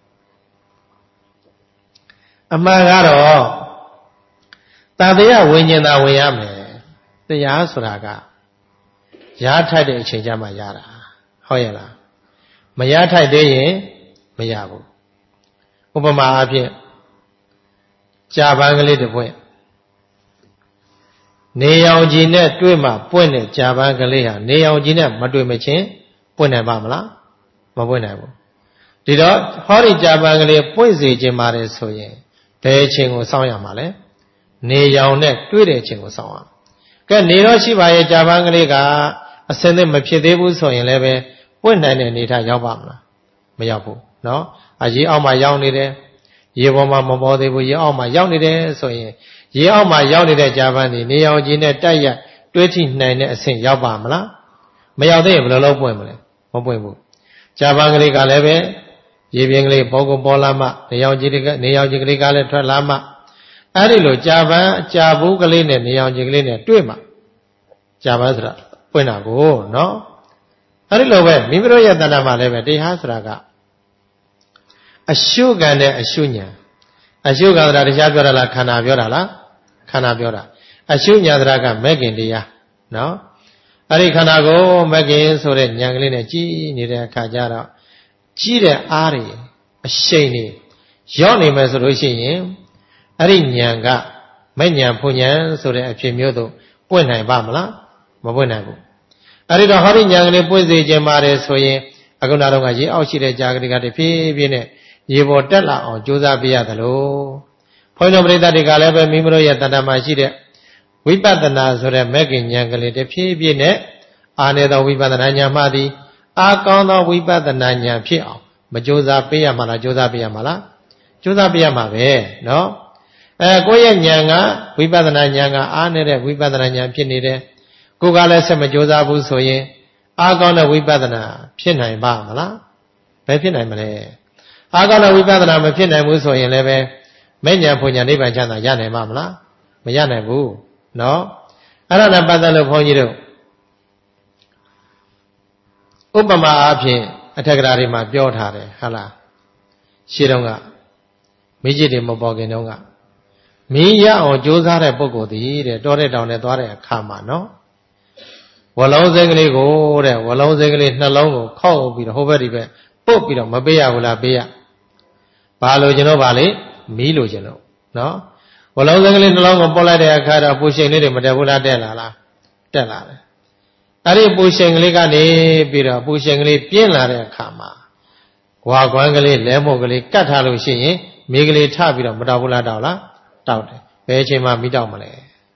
Speaker 1: အမှန်ကတော့တန်တရားဝิญဉ်သာဝင်ရမယ်တရားဆိုတာကရထိုက်တဲ့အချိန်ကျမှရတာဟုတ်ရဲ့လားမရထိုက်သေးရင်မရဘူးဥပမာအဖြစ်ကြာပန်းကလေးတစ်ပွင့်နေရောင်ခြည်နဲ့တွေ့မှပွင့်တဲ့ကြာပန်းကလေးဟာနေရောင်ခြည်နဲ့မတွေ့မချင်းပွင့်နိုင်ပါမလားမပွင့်နိုင်ဘူးဒီတော့ဟောဒီကြာပန်းကလေးပွင့်စေခြင်းပါတယ်ဆိုရင်ဘယ်အချိန်ကိုစောင့်ရမှာလဲနေရောင်နဲ့တွေ့တဲ့အချိန်ကိုစောင့်ရကဲနေတော့ရှိပါရဲ့ကြာပန်းကလေးကအစင်းနဲ့မဖြစ်သေးဘူးဆိုရင်လည်းပဲပွင့်နိုင်တဲ့အနေထားရောက်ပါမလားမရောက်ဘူးเนาะအရေအောက်မှာရောက်နေတယ်ရေပေါ်မှာမပေါ်သေးဘူးရေအောက်မှာရောက်နေတယ်ဆိုရင်ရေအောက်မှာရောက်နေတဲ့ကြာပန်းဒီနေရောင်ခြည်နဲ့တိုက်ရိုက်တွေးထိနိုင်တဲ့အဆင့်ရောက်ပါမလားမရောက်သေးရင်ဘယ်လိုလုပ်ပွင့်မလဲမပွင့်ဘူးကြာပန်းကလေးကလည်းပဲရေပြင်းကလေးပေါ်ကိုပေါ်လာမှနေရောင်ခြည်တွေကနေရောင်ခြည်ကလေးကလည်းထွက်လာမှအဲ့ဒီလိုကြာပန်းကြာဘူးကလေးနဲ့နေရောင်ခြည်ကလေးနဲ့တွေ့မှကြာပန်းဆိုတာပွင့်တာကိုနော်အဲ့ဒီလိုပဲမိမိတို့ရဲ့တဏ္ဍာမှာလည်းပဲတရားဆိုတာကအရှုခံတဲ့အရှုဉဏ်အရှုကန္တရာတရားပြောတာလားခန္ဓာပြောတာလားခန္ဓာပြောတာအရှုညာတရာကမဲ့ခင်တရားနော်အဲ့ဒီခန္ဓာကိုမဲ့ခင်ဆိုတဲ့ဉာဏ်ကလေးနဲ့ကြည်နေတဲ့အခါကျတော့ကြီးတဲ့အားတွေအရှိန်တွေရောက်နေမယ်ဆိုလို့ရှိရင်အဲ့ဒီဉာဏ်ကမဲ့ဉာဏ်ဖွဉာဏ်ဆိုတဲ့အဖြစ်မျိုးတို့ပွင့်နိုင်ပါမလားမပွင့်နိုင်ဘူးအဲ့ဒီတော့ဟောဒီဉာဏ်ကလေးပွင့်စေခြင်းပါတယ်ဆိုရင်အခုနောက်တော့ကရေအောက်ရှိတဲ့ကြာကလေးကတဖြည်းဖြည်းနဲ့ရေပေါ်တက်လာအောင်ကြိုးစားပေးရသလိုဘုန်းတော်ပရိသတ်တွေကလည်းပဲမိမိတို့ရဲ့တဏ္ဍာမှာရှိတဲ့ဝိပဿနာဆိုတဲ့မဲ့ခင်ဉာဏ်ကလေးတဖြည်းဖြည်းနဲ့အာနေသောဝိပဿနာဉာဏ်မှသည်အာကောင်းသောဝိပဿနာဉာဏ်ဖြစ်အောင်မကြိုးစားပေးရမှာလားကြိုးစားပေးရမှာလားကြိုးစားပေးရမှာပဲနော်အဲကိုယ့်ရဲ့ဉာဏ်ကဝိပဿနာဉာဏ်ကအားနေတဲ့ဝိပဿနာဉာဏ်ဖြစ်နေတယ်ကိုယ်ကလည်းဆက်မကြိုးစားဘူးဆိုရင်အားကောင်းတဲ့ဝိပဿနာဖြစ်နိုင်ပါမလားဘယ်ဖြစ်နိုင်မလဲအားကောင်းတဲ့ဝိပဿနာမဖြစ်နိုင်ဘူးဆိုရင်လည်းပဲမဲ့ဉာဏ်ဖွဉာဏ်နိဗ္ဗာန်ချမ်းသာရနိုင်ပါမလားမရနိုင်ဘူးနော်အဲ့ဒါနဲ့ပတ်သက်လို့ဘုန်းကြီးတို့ဥပမာအဖြစ်အထက်ကရာတွေမှာပြောထားတယ်ဟုတ်လားရှင်းတော့ကမိကြီးတွေမပေါ်ခင်တုန်းကမင်းရအောင်ကြိုးစားတဲ့ပုဂ္ဂိုလ်တည်းတဲ့တောတဲ့တောင်နဲ့သွားတဲ့အခါမှာနော်ဝလုံးစိတ်ကလေးကိုတဲ့ဝလုံးစိတ်ကလေးနှလုံးကိုခောက်ပြီးတော့ဟိုဘက်ဒီဘက်ပုတ်ပြီးတော့မပေးရဘူးလားပေးရဘာလို့ကျွန်တော်ဗာလေမီးလို့ကျွန်တော်နော်ဝလုံးစိတ်ကလေးနှလုံးကိုပုတ်လိုက်တဲ့အခါတော့ပူရှိန်လေးတွေမတက်ဘူးလားတက်လာလားတက်လာတယ်အဲ့ဒီပူရှိန်ကလေးကနေပြီးတော့ပူရှိန်ကလေးပြင်းလာတဲ့အခါမှာဝါကွမ်းကလေးလဲမုတ်ကလေးကတ်ထားလို့ရှိရင်မီးကလေးထပြီးတော့မတောက်ဘူးလားတောက်လားတောက်တယ်ဘယ်အချိန်မှမီးတောက်မလဲ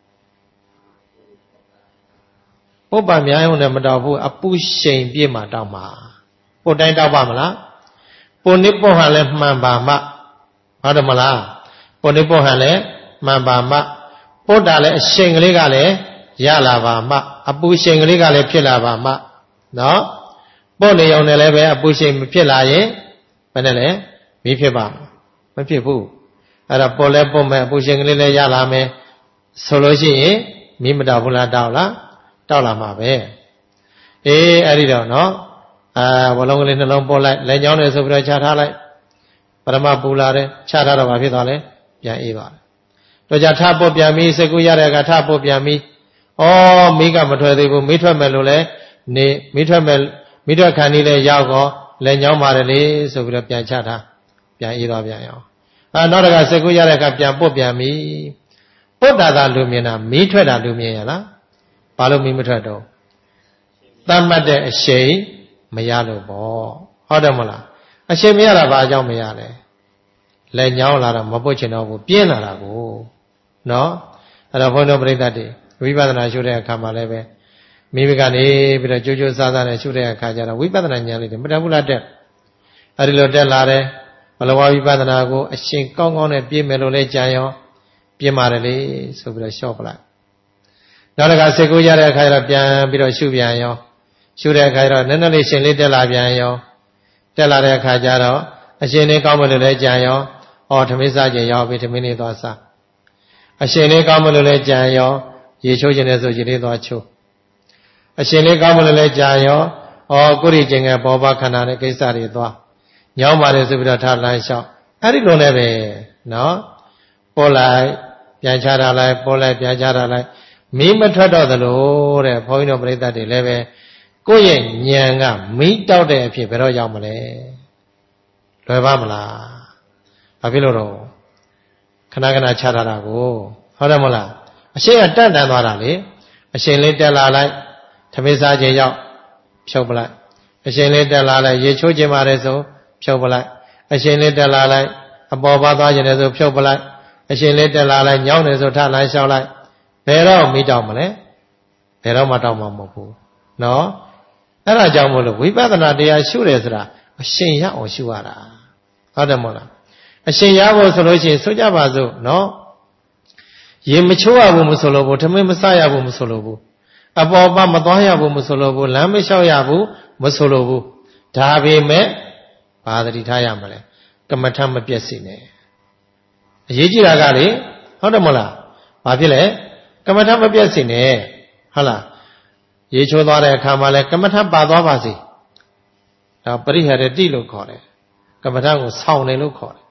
Speaker 1: ပုပ္ပများရုံနဲ့မတောက်ဘူးအပူရှိန်ပြည့်မှတောက်မှာပုတ်တိုင်းတောက်ပါမလားပုန်နစ်ပုတ်ဟန်လဲမှန်ပါမှဟုတ်တယ်မလားပုန်နစ်ပုတ်ဟန်လဲမှန်ပါမှပုတ်တာလဲအရှိန်ကလေးကလည်းရလာပါမှအပူရှိန်ကလေးကလည်းဖြစ်လာပါမှနော်ပုတ်နေုံနဲ့လည်းပဲအပူရှိန်မဖြစ်လာရင်ဘယ်နဲ့လဲမီးဖြစ်ပါမဖြစ်ဘူးအဲ့ဒါပုတ်လဲပုတ်မယ်အပူရှိန်ကလေးလည်းရလာမယ်ဆိုလို့ရှိရင်မီးမတောက်ဘူးလားတောက်လားတောက်လာမှာပဲအေးအဲ့ဒီတော့နော်အာဝလုံးကလေးနှလုံးပုတ်လိုက်လက်ညောင်းနဲ့ဆိုပြီးတော့ခြားထားလိုက်ပရမပူလာတယ်ခြားထားတော့ဘာဖြစ်သွားလဲပြန်အေးသွားတယ်တော့ကြထပုတ်ပြန်ပြီးစကူရတဲ့အခါထပုတ်ပြန်ပြီးဩမိကမထွက်သေးဘူးမိထွက်မယ်လို့လဲနေမိထွက်မယ်မိထွက်ခံနေလဲရောက်တော့လက်ညောင်းပါတယ်လေဆိုပြီးတော့ပြန်ချထားပြန်အေးသွားပြန်ရောအာနောက်တကစကူရတဲ့အခါပြန်ပုတ်ပြန်ပြီးပုတ်တာသာလူမြင်တာမိထွက်တာလူမြင်ရလားဘာလို့မိမထွက်တော့တတ်မှတ်တဲ့အရှိန်မရလို့ပေါ့ဟုတ်တယ်မလားအရှိန်မရတာဘာအကြောင်းမရလဲလက်ညောင်းလာတော့မပုတ်ချင်တော့ဘူးပြင်းလာတာကိုနော်အဲ့တော့ဘုန်းတော်ပရိသတ်တွေဝိပဿနာရှုတဲ့အခါမှာလည်းပဲမိမိကနေပြီးတော့ကြိုးကြိုးစားစားနဲ့ရှုတဲ့အခါကျတော့ဝိပဿနာဉာဏ်လေးတွေမတက်ဘူးလားတက်အဲ့ဒီလိုတက်လာတယ်ဘလဝဝိပဿနာကိုအရှင်ကောင်းကောင်းနဲ့ပြည့်မယ်လို့လဲကြံရောပြင်းပါတယ်လေဆိုပြီးတော့လျှော့ပလိုက်နောက်တစ်ခါစိတ်ကူးရတဲ့အခါကျတော့ပြန်ပြီးတော့ရှုပြန်ရောရှုတဲ့အခါကျတော့နည်းနည်းလေးရှင်လေးတက်လာပြန်ရောတက်လာတဲ့အခါကျတော့အရှင်လေးကောင်းမယ်လို့လဲကြံရောအော်ထမင်းစားခြင်းရောက်ပြီထမင်းလေးသွားစားအရှင်လေးကောင်းမယ်လို့လဲကြံရောရေချိုးခြင်းနဲ့ဆိုရေလေးသွားချိုးအရှင်လေးကောင်းမယ်လို့လဲကြံရောအော်ကိုရိကျင်ငယ်ဘောဘခန္ဓာနဲ့ကိစ္စတွေသွားညောင်းပါတယ်ဆိုပြီးတော့ထားလမ်းလျှောက်အဲ့ဒီလိုလည်းပဲနော်ပေါ်လိုက်ပြန်ချထားလိုက်ပေါ်လိုက်ပြန်ချထားလိုက်မီးမထွက်တော့သလိုတဲ့ဘုန်းကြီးတို့ပရိသတ်တွေလည်းပဲကိုယ့်ရဲ့ဉာဏ်ကမီးတောက်တဲ့အဖြစ်ဘယ်တော့ရောက်မလဲလွယ်ပါမလားဘာဖြစ်လို့တော့ခဏခဏချထားတာကိုဟုတ်တယ်မလားအရှိန်ကတက်တန်သွားတာလေအရှိန်လေးတက်လာလိုက်ထမင်းစားခြင်းရောက်ဖြုတ်ပလိုက်အရှိန်လေးတက်လာလိုက်ရေချိုးခြင်းပါတယ်ဆိုဖြုတ်ပလိုက်အရှိန်လေးတက်လာလိုက်အပေါ်ပါသွားခြင်းလည်းဆိုဖြုတ်ပလိုက်အရှိန်လေးတက်လာလိုက်ညောင်းတယ်ဆိုထလမ်းလျှောက်လိုက်ဘယ်တော့မိတောက်မလဲဘယ်တော့မှတောက်မှာမဟုတ်ဘူးနော်အဲ့ဒါကြောင့်မို့လို့ဝိပဿနာတရားရှုတယ်ဆိုတာအရှင်ရအောင်ရှုရတာဟုတ်တယ်မို့လားအရှင်ရဖို့ဆိုလို့ရှိရင်ဆိုကြပါစို့နော်ရေမချိုးရဘူးမဆိုလို့ဘူးထမင်းမစားရဘူးမဆိုလို့ဘူးအပေါ်ပမသွားရဘူးမဆိုလို့ဘူးလမ်းမလျှောက်ရဘူးမဆိုလို့ဘူးဒါပေမဲ့ဘာသတိထားရမလဲကမ္မထမပြည့်စုံနဲ့အရေးကြီးတာကလေဟုတ်တယ်မို့လားဘာဖြစ်လဲကမ္မထမပြည့်စုံနဲ့ဟုတ်လားရေချိုးသွားတဲ့အခါမှာလဲကမ္မထပါသွားပါစေဒါပရိဟရတိလို့ခေါ်တယ်ကမ္မထကိုဆောင်းတယ်လို့ခေါ်တယ်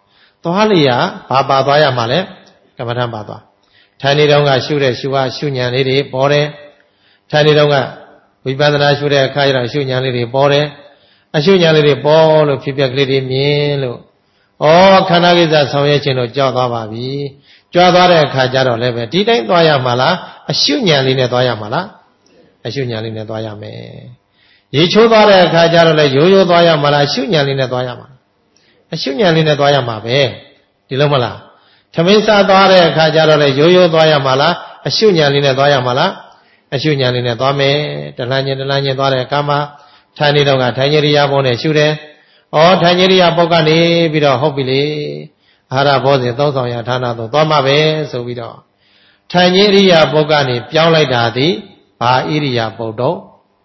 Speaker 1: သွားလျာဘာပါသွားရမှာလဲကမ္မထံပါသွားထိုင်နေတော့ကရှုတဲ့ရှုဟာရှုဉဏ်လေးတွေပေါ်တယ်ထိုင်နေတော့ကဝိပဿနာရှုတဲ့အခါကျတော့ရှုဉဏ်လေးတွေပေါ်တယ်အရှုဉဏ်လေးတွေပေါ်လို့ဖြစ်ပျက်ကလေးတွေမြင်လို့ဩခန္ဓာကိစ္စဆောင်ရွက်ခြင်းတော့ကြောက်သွားပါပြီကြွားသွားတဲ့အခါကျတော့လည်းပဲဒီတိုင်းသွားရမှာလားအရှုဉဏ်လေးနဲ့သွားရမှာလားအရှုဉဏ်လေးနဲ့သွားရမယ်ရေချိုးသွားတဲ့အခါကျတော့လည်းရိုးရိုးသွားရမှာလားအရှုဉဏ်လေးနဲ့သွားရမှာအရှုဉဏ်လေးနဲ့သွားရမှာပဲဒီလိုမလားထမင်းစားသွားတဲ့အခါကျတော့လည်းရိုးရိုးသွားရမှာလားအရှုဉဏ်လေးနဲ့သွားရမှာလားအရှုဉဏ်လေးနဲ့သွားမယ်တလန်းချင်းတလန်းချင်းသွားတဲ့အခါမှာထိုင်နေတော့ကထိုင်ကြရိယာပုံနဲ့ရှုတယ်ဩထိုင်ကြရိယာပုံကနေပြီးတော့ဟုတ်ပြီလေအာဟာရဘောဇဉ်သုံးဆောင်ရဌာနသို့သွားမှာပဲဆိုပြီးတော့ထိုင်ကြရိယာပုံကနေပြောင်းလိုက်တာသည်ဘာဣရိယာပုတ်တော့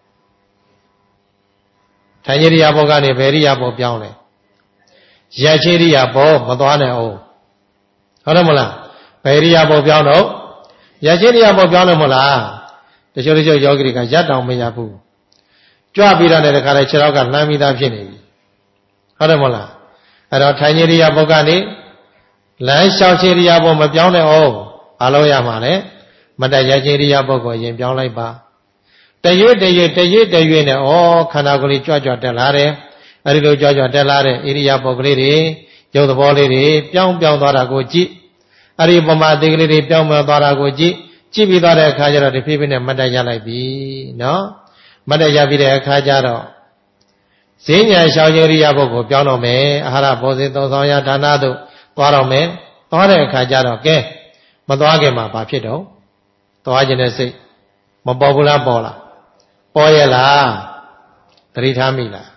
Speaker 1: ထိုင်ကြရိယာပုတ်ကနေဘယ်ဣရိယာပုတ်ပြောင်းလဲရက်ချရိယာပုတ်မသွားနဲ့အောင်ဟုတ်တယ်မလားဘယ်ဣရိယာပုတ်ပြောင်းတော့ရက်ချရိယာပုတ်ပြောင်းတယ်မလားတချို့တချို့ယောဂီတွေကရက်တောင်မရဘူးကြွပြီးတော့လည်းတခါလေခြေထောက်ကလှမ်းပြီးသားဖြစ်နေပြီဟုတ်တယ်မလားအဲ့တော့ထိုင်ကြရိယာပုတ်ကနေလမ်းလျှောက်ချရိယာပုတ်မပြောင်းနဲ့အောင်ဘာလို့ရမှာလဲမတရချရိယာပုတ်ကိုရင်ပြောင်းလိုက်ပါတရွေ့တရွေ့တရွေ့တရွေ့နဲ့ဩခန္ဓာကိုယ်လေးကြွကြွတက်လာတယ်အဲ့ဒီလိုကြွကြွတက်လာတဲ့ဣရိယာပုတ်ကလေးတွေရုပ်သဘောလေးတွေပြောင်းပြောင်းသွားတာကိုကြည့်အဲ့ဒီပမာတိကလေးတွေပြောင်းပြောင်းသွားတာကိုကြည့်ကြည့်ပြီးသွားတဲ့အခါကျတော့တဖြည်းဖြည်းနဲ့မတရလိုက်ပြီနော်မတရပြီးတဲ့အခါကျတော့ဈဉ္ညာရှောင်ဣရိယာပုတ်ကိုပြောင်းတော့မယ်အာဟာရဘောဇဉ်သုံးဆောင်ရဌာနသို့သွားတော့မယ်သွားတဲ့အခါကျတော့ကဲမသွားခင်မှာဘာဖြစ်တော့သွားခြင်းတဲ့စိတ်မပေါ်ဘူးလားပေါ်လားပေါ်ရဲ့လားသတိထားမိလား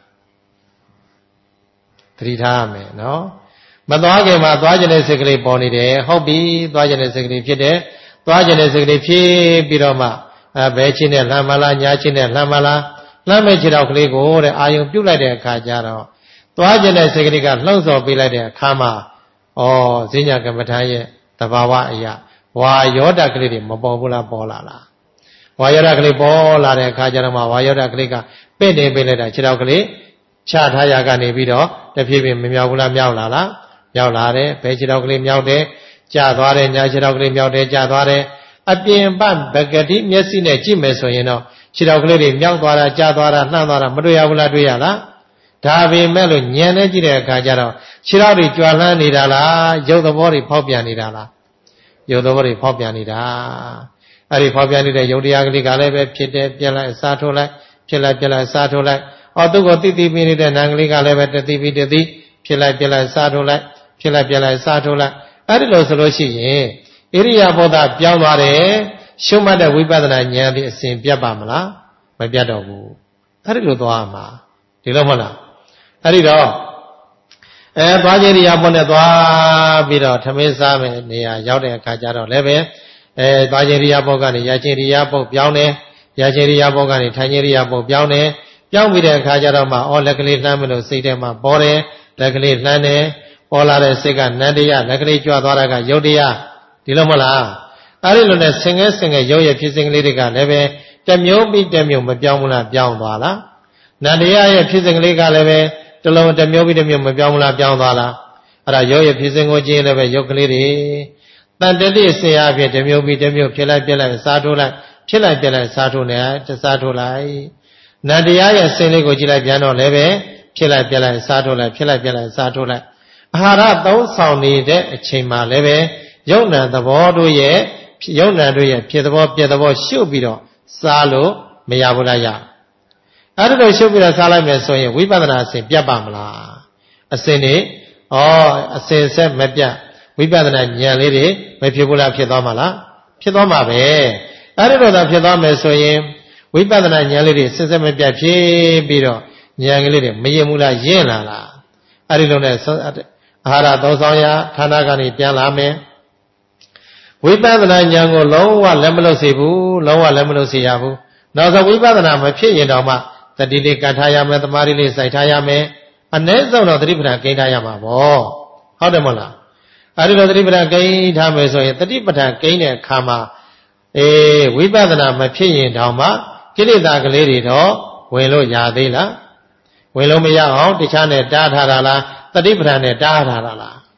Speaker 1: သတိထားရမယ်နော်မသွားခင်မှာသွားခြင်းတဲ့စိတ်ကလေးပေါ်နေတယ်ဟုတ်ပြီသွားခြင်းတဲ့စိတ်ကလေးဖြစ်တယ်သွားခြင်းတဲ့စိတ်ကလေးဖြစ်ပြီးတော့မှအဲဘဲချင်းနဲ့လှမ်းမလားညာချင်းနဲ့လှမ်းမလားလှမ်းမဲ့ခြေတော်ကလေးကိုတဲ့အာယုံပြုတ်လိုက်တဲ့အခါကျတော့သွားခြင်းတဲ့စိတ်ကလေးကလှုပ်ဆော်ပေးလိုက်တဲ့အခါမှာဩဈဉ္ညာကမ္မထာရဲ့သဘာဝအရာဝါယောဓာတ်ကလေးတွေမပေါ်ဘူးလားပေါ်လာလားဝါယောဓာတ်ကလေးပေါ်လာတဲ့အခါကျတော့မှဝါယောဓာတ်ကလေးကပဲ့နေပေးလိုက်တာခြေတော်ကလေးချထားရကနေပြီးတော့တဖြည်းဖြည်းမမြောက်ဘူးလားမြောက်လာလားမြောက်လာတယ်ဘယ်ခြေတော်ကလေးမြောက်တယ်ကျသွားတယ်ညာခြေတော်ကလေးမြောက်တယ်ကျသွားတယ်အပြင်ပဗကတိမျက်စိနဲ့ကြည့်မယ်ဆိုရင်တော့ခြေတော်ကလေးတွေမြောက်သွားတာကျသွားတာနှံ့သွားတာမတွေ့ရဘူးလားတွေ့ရလားဒါပေမဲ့လို့ညံနေကြည့်တဲ့အခါကျတော့ခြေတော်တွေကြွာလှမ်းနေတာလားရုပ်သဘောတွေဖောက်ပြန်နေတာလားရုပ်သဘောတွေဖောက်ပြန်နေတာအဲ့ဒီဖောက်ပြန်နေတဲ့ရုပ်တရားကလေးကလည်းပဲဖြစ်တယ်ပြက်လိုက်စားထိုးလိုက်ဖြစ်လိုက်ပြက်လိုက်စားထိုးလိုက်အော်သူ့ကိုတိတိပြီးနေတဲ့နာမ်ကလေးကလည်းပဲတတိပြီးတတိဖြစ်လိုက်ပြက်လိုက်စားထိုးလိုက်ဖြစ်လိုက်ပြက်လိုက်စားထိုးလိုက်အဲ့ဒီလိုဆိုလို့ရှိရင်ဣရိယာပုဒ်ပြောင်းသွားတယ်ရှုမှတ်တဲ့ဝိပဿနာဉာဏ်ဒီအစဉ်ပြတ်ပါမလားမပြတ်တော့ဘူးအဲ့ဒီလိုသွားမှာဒီလိုမဟုတ်လားအဲ့ဒီတော့အဲသွားခြင်းဣရိယာပုဒ်နဲ့သွားပြီးတော့ထမင်းစားမယ်နေရာရောက်တဲ့အခါကျတော့လည်းပဲအဲသွားခြင်းဣရိယာပုဒ်ကနေရခြင်းဣရိယာပုဒ်ပြောင်းတယ်ရခြင်းဣရိယာပုဒ်ကနေထိုင်ခြင်းဣရိယာပုဒ်ပြောင်းတယ်ပြောင်းပြီးတဲ့အခါကျတော့မှအော်လက်ကလေးလှမ်းမလို့စိတ်ထဲမှာပေါ်တယ်လက်ကလေးလှမ်းတယ်ပေါ်လာတဲ့စိတ်ကနန္တရားလက်ကလေးကြွသွားတာကယုတ်တရားဒီလိုမဟုတ်လားအဲ့ဒီလိုနဲ့ဆင်ငဲဆင်ငဲရုပ်ရဖြစ်စဉ်ကလေးတွေကလည်းပဲတမျိုးပြီးတမျိုးမပြောင်းဘူးလားပြောင်းသွားလားနန္တရားရဲ့ဖြစ်စဉ်ကလေးကလည်းပဲတလုံးတမျိုးပြီးတမျိုးမပြောင်းဘူးလားပြောင်းသွားလားအဲ့ဒါရုပ်ရဖြစ်စဉ်ကိုကြည့်ရင်လည်းပဲရုပ်ကလေးတွေတန်တတိဆင်အားဖြင့်တမျိုးပြီးတမျိုးဖြစ်လိုက်ပြက်လိုက်စားထိုးလိုက်ဖြစ်လိုက်ပြက်လိုက်စားထိုးနေတစားထိုးလိုက်နန္တရားရဲ့ဆင်လေးကိုကြည့်လိုက်ပြန်တော့လည်းပဲဖြစ်လိုက်ပြက်လိုက်စားထိုးလိုက်ဖြစ်လိုက်ပြက်လိုက်စားထိုးလိုက်အာဟာရသုံးဆောင်နေတဲ့အချိန်မှာလည်းပဲယုံနာသဘောတို့ရဲ့ယုံနာတို့ရဲ့ဖြစ်သဘောပြက်သဘောရှုပ်ပြီးတော့စားလို့မရဘူးလားရအဲ့ဒါလို့ရှုပ်ပြီးတော့စားလိုက်မယ်ဆိုရင်ဝိပဿနာအစဉ်ပြတ်ပါမလားအစဉ်နေဩအစဉ်ဆက်မပြတ်ဝိပဿနာဉာဏ်လေးတွေမဖြစ်ဘူးလားဖြစ်သွားမှာလားဖြစ်သွားမှာပဲအဲ့ဒါတော့သာဖြစ်သွားမယ်ဆိုရင်ဝိပဿနာဉာဏ်လေးတွေဆက်ဆက်မပြတ်ဖြစ်ပြီးတော့ဉာဏ်ကလေးတွေမရင်ဘူးလားရင့်လာလားအဲ့ဒီလိုနဲ့အာဟာရသုံးဆောင်ရာဌာနကနေပြန်လာမယ်ဝိပဿနာဉာဏ်ကိုလုံးဝလက်မလွတ်စေဘူးလုံးဝလက်မလွတ်စေရဘူးနောက်ဆုံးဝိပဿနာမဖြစ်ရင်တော့မှတတိလေးကတ်ထားရမယ်သမာဓိလေးစိုက်ထားရမယ်အ ਨੇ ဆုံးတော့သတိပဋ္ဌာန်ကိန်းထားရမှာပေါ့ဟုတ်တယ်မဟုတ်လားအဲ့ဒီလိုသတိပဋ္ဌာန်ကိန်းထားမယ်ဆိုရင်သတိပဋ္ဌာန်ကိန်းတဲ့အခါမှာအေးဝိပဿနာမဖြစ်ရင်တော့မှကိလေသာကလေးတွေတော့ဝင်လို့ရသေးလားဝင်လို့မရအောင်တခြားနဲ့တားထားတာလားသတိပဋ္ဌာန်နဲ့တားထားတာလား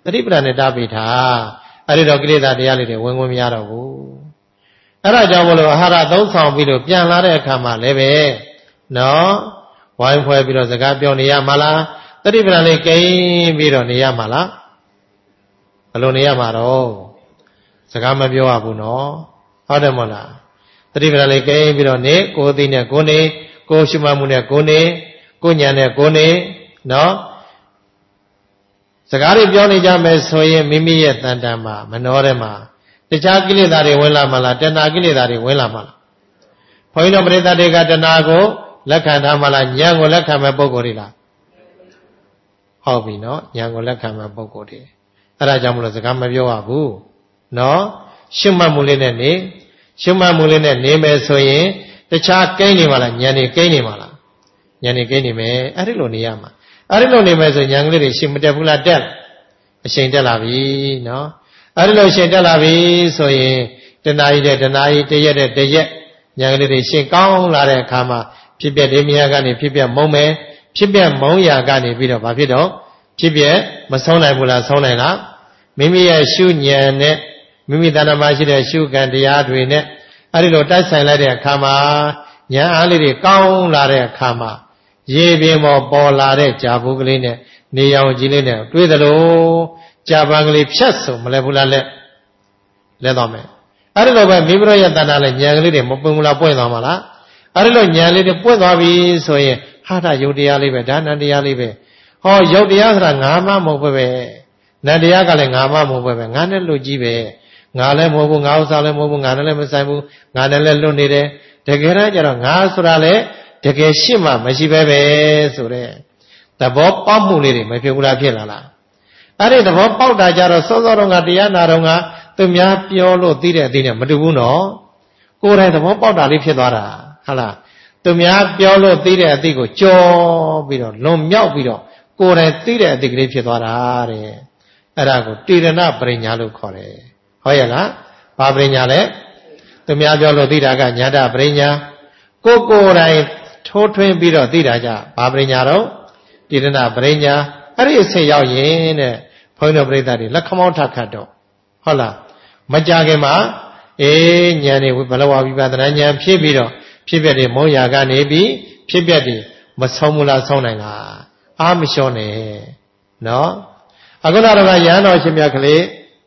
Speaker 1: တတိပဒနဲ့တာပိထားအဲ့ဒီတော့ကိလေသာတရားလေးတွေဝင်ဝင်မရတော့ဘူးအဲ့ဒါကြောင့်မလို့အာဟာရသုံးဆောင်ပြီးတော့ပြန်လာတဲ့အခါမှာလည်းပဲနော်ဝိုင်းဖွဲပြီးတော့စကားပြောနေရမှာလားတတိပဒလေးကိန်းပြီးတော့နေရမှာလားဘယ်လိုနေရမှာတော့စကားမပြောရဘူးနော်ဟုတ်တယ်မဟုတ်လားတတိပဒလေးကိန်းပြီးတော့နေကိုယ်သိနဲ့ကိုယ်နေကိုယ်ရှုမှတ်မှုနဲ့ကိုယ်နေကိုယ်ဉာဏ်နဲ့ကိုယ်နေနော်စကားတွေပြောနေကြမယ်ဆိုရင်မိမိရဲ့တန်တန်မှာမနှောထဲမှာတခြားကိလေသာတွေဝင်လာမှလားတဏှာကိလေသာတွေဝင်လာမှလားဘုန်းကြီးတို့ပရိသတ်တွေကတဏှာကိုလက်ခံထားမှလားဉာဏ်ကိုလက်ခံမဲ့ပုဂ္ဂိုလ်တွေလားဟုတ်ပြီနော်ဉာဏ်ကိုလက်ခံမဲ့ပုဂ္ဂိုလ်တွေအဲ့ဒါကြောင့်မလို့စကားမပြောရဘူးနော်ရှုမှတ်မှုလေးနဲ့နေရှုမှတ်မှုလေးနဲ့နေမယ်ဆိုရင်တခြားကိန်းနေမှလားဉာဏ်တွေကိန်းနေမှလားဉာဏ်တွေကိန်းနေမယ်အဲ့ဒီလိုနေရမှာအဲ့ဒီလိုနေမယ်ဆိုဉာဏ်ကလေးတွေရှင်းမတက်ဘူးလားတက်အရှိန်တက်လာပြီနော်အဲ့ဒီလိုရှင်းတက်လာပြီဆိုရင်တဏှာကြီးတဲ့တဏှာကြီးတရက်တဲ့တရက်ဉာဏ်ကလေးတွေရှင်းကောင်းလာတဲ့အခါမှာဖြစ်ပြဒီမြာကနေဖြစ်ပြမုံမယ်ဖြစ်ပြမုံရာကနေပြီးတော့ဘာဖြစ်တော့ဖြစ်ပြမဆုံးနိုင်ဘူးလားဆုံးနိုင်လားမိမိရဲ့ရှုဉာဏ်နဲ့မိမိတဏ္ဍာမှာရှိတဲ့ရှုကံတရားတွေနဲ့အဲ့ဒီလိုတိုက်ဆိုင်လိုက်တဲ့အခါမှာဉာဏ်အားလေးတွေကောင်းလာတဲ့အခါမှာရေပြင်ပေါ်ပေါ်လာတဲ့ကြာဘူးကလေးနဲ့နေရောင်ကြီးလေးနဲ့တွေ့သလိုကြာပန်းကလေးဖြတ်ဆိုမလဲဘူးလားလက်လဲတော့မယ်အဲ့ဒီလိုပဲမိမိတို့ရဲ့တဏ္ဍာလည်းဉာဏ်ကလေးတွေမပွင့်ဘူးလားပွင့်သွားမှာလားအဲ့ဒီလိုဉာဏ်လေးတွေပွင့်သွားပြီဆိုရင်ဟာတာယုတ်တရားလေးပဲဒါနံတရားလေးပဲဟောယုတ်တရားဆိုတာငါမှမဟုတ်ပဲနံတရားကလည်းငါမှမဟုတ်ပဲငါနဲ့လွတ်ကြီးပဲငါလည်းမဟုတ်ဘူးငါဥစ္စာလည်းမဟုတ်ဘူးငါနဲ့လည်းမဆိုင်ဘူးငါနဲ့လည်းလွတ်နေတယ်တကယ်တော့ကျတော့ငါဆိုတာလေတကယ်ရှိမှမရှိပဲပဲဆိုတဲ့သဘောပေါက်မှုလေးတွေမဖြစ်ဘူးလားဖြစ်လာလားအဲ့ဒီသဘောပေါက်တာကြတော့စောစောတော့ကတရားနာတော့ကသူများပြောလို့သိတဲ့အသိနဲ့မတူဘူးနော်ကိုယ်တိုင်သဘောပေါက်တာလေးဖြစ်သွားတာဟုတ်လားသူများပြောလို့သိတဲ့အသိကိုကြောပြီးတော့လွန်မြောက်ပြီးတော့ကိုယ်တိုင်သိတဲ့အသိကလေးဖြစ်သွားတာတဲ့အဲ့ဒါကိုတိရဏပရိညာလို့ခေါ်တယ်ဟုတ်ရဲ့လားဘာပရိညာလဲသူများပြောလို့သိတာကညာတပရိညာကိုယ်ကိုယ်တိုင်ထိုးထွင်းပြီးတော့သိတာကြဘာပရိညာတော့တိရဏပရိညာအဲ့ဒီအဆင့်ရောက်ရင်တဲ့ဘုန်းတော်ပရိသတ်တွေလက်ခမောင်းထခတ်တော့ဟုတ်လားမကြခင်မှာအေးဉာဏ်တွေဘလဝဝိပဿနာဉာဏ်ဖြစ်ပြီးတော့ဖြစ်ပြတဲ့မုံရာကနေပြီးဖြစ်ပြတဲ့မဆုံးဘူးလားဆုံးနိုင်လားအားမလျှော့နဲ့နော်အခုတော့ကရဟန်းတော်ရှင်မြတ်ကလေး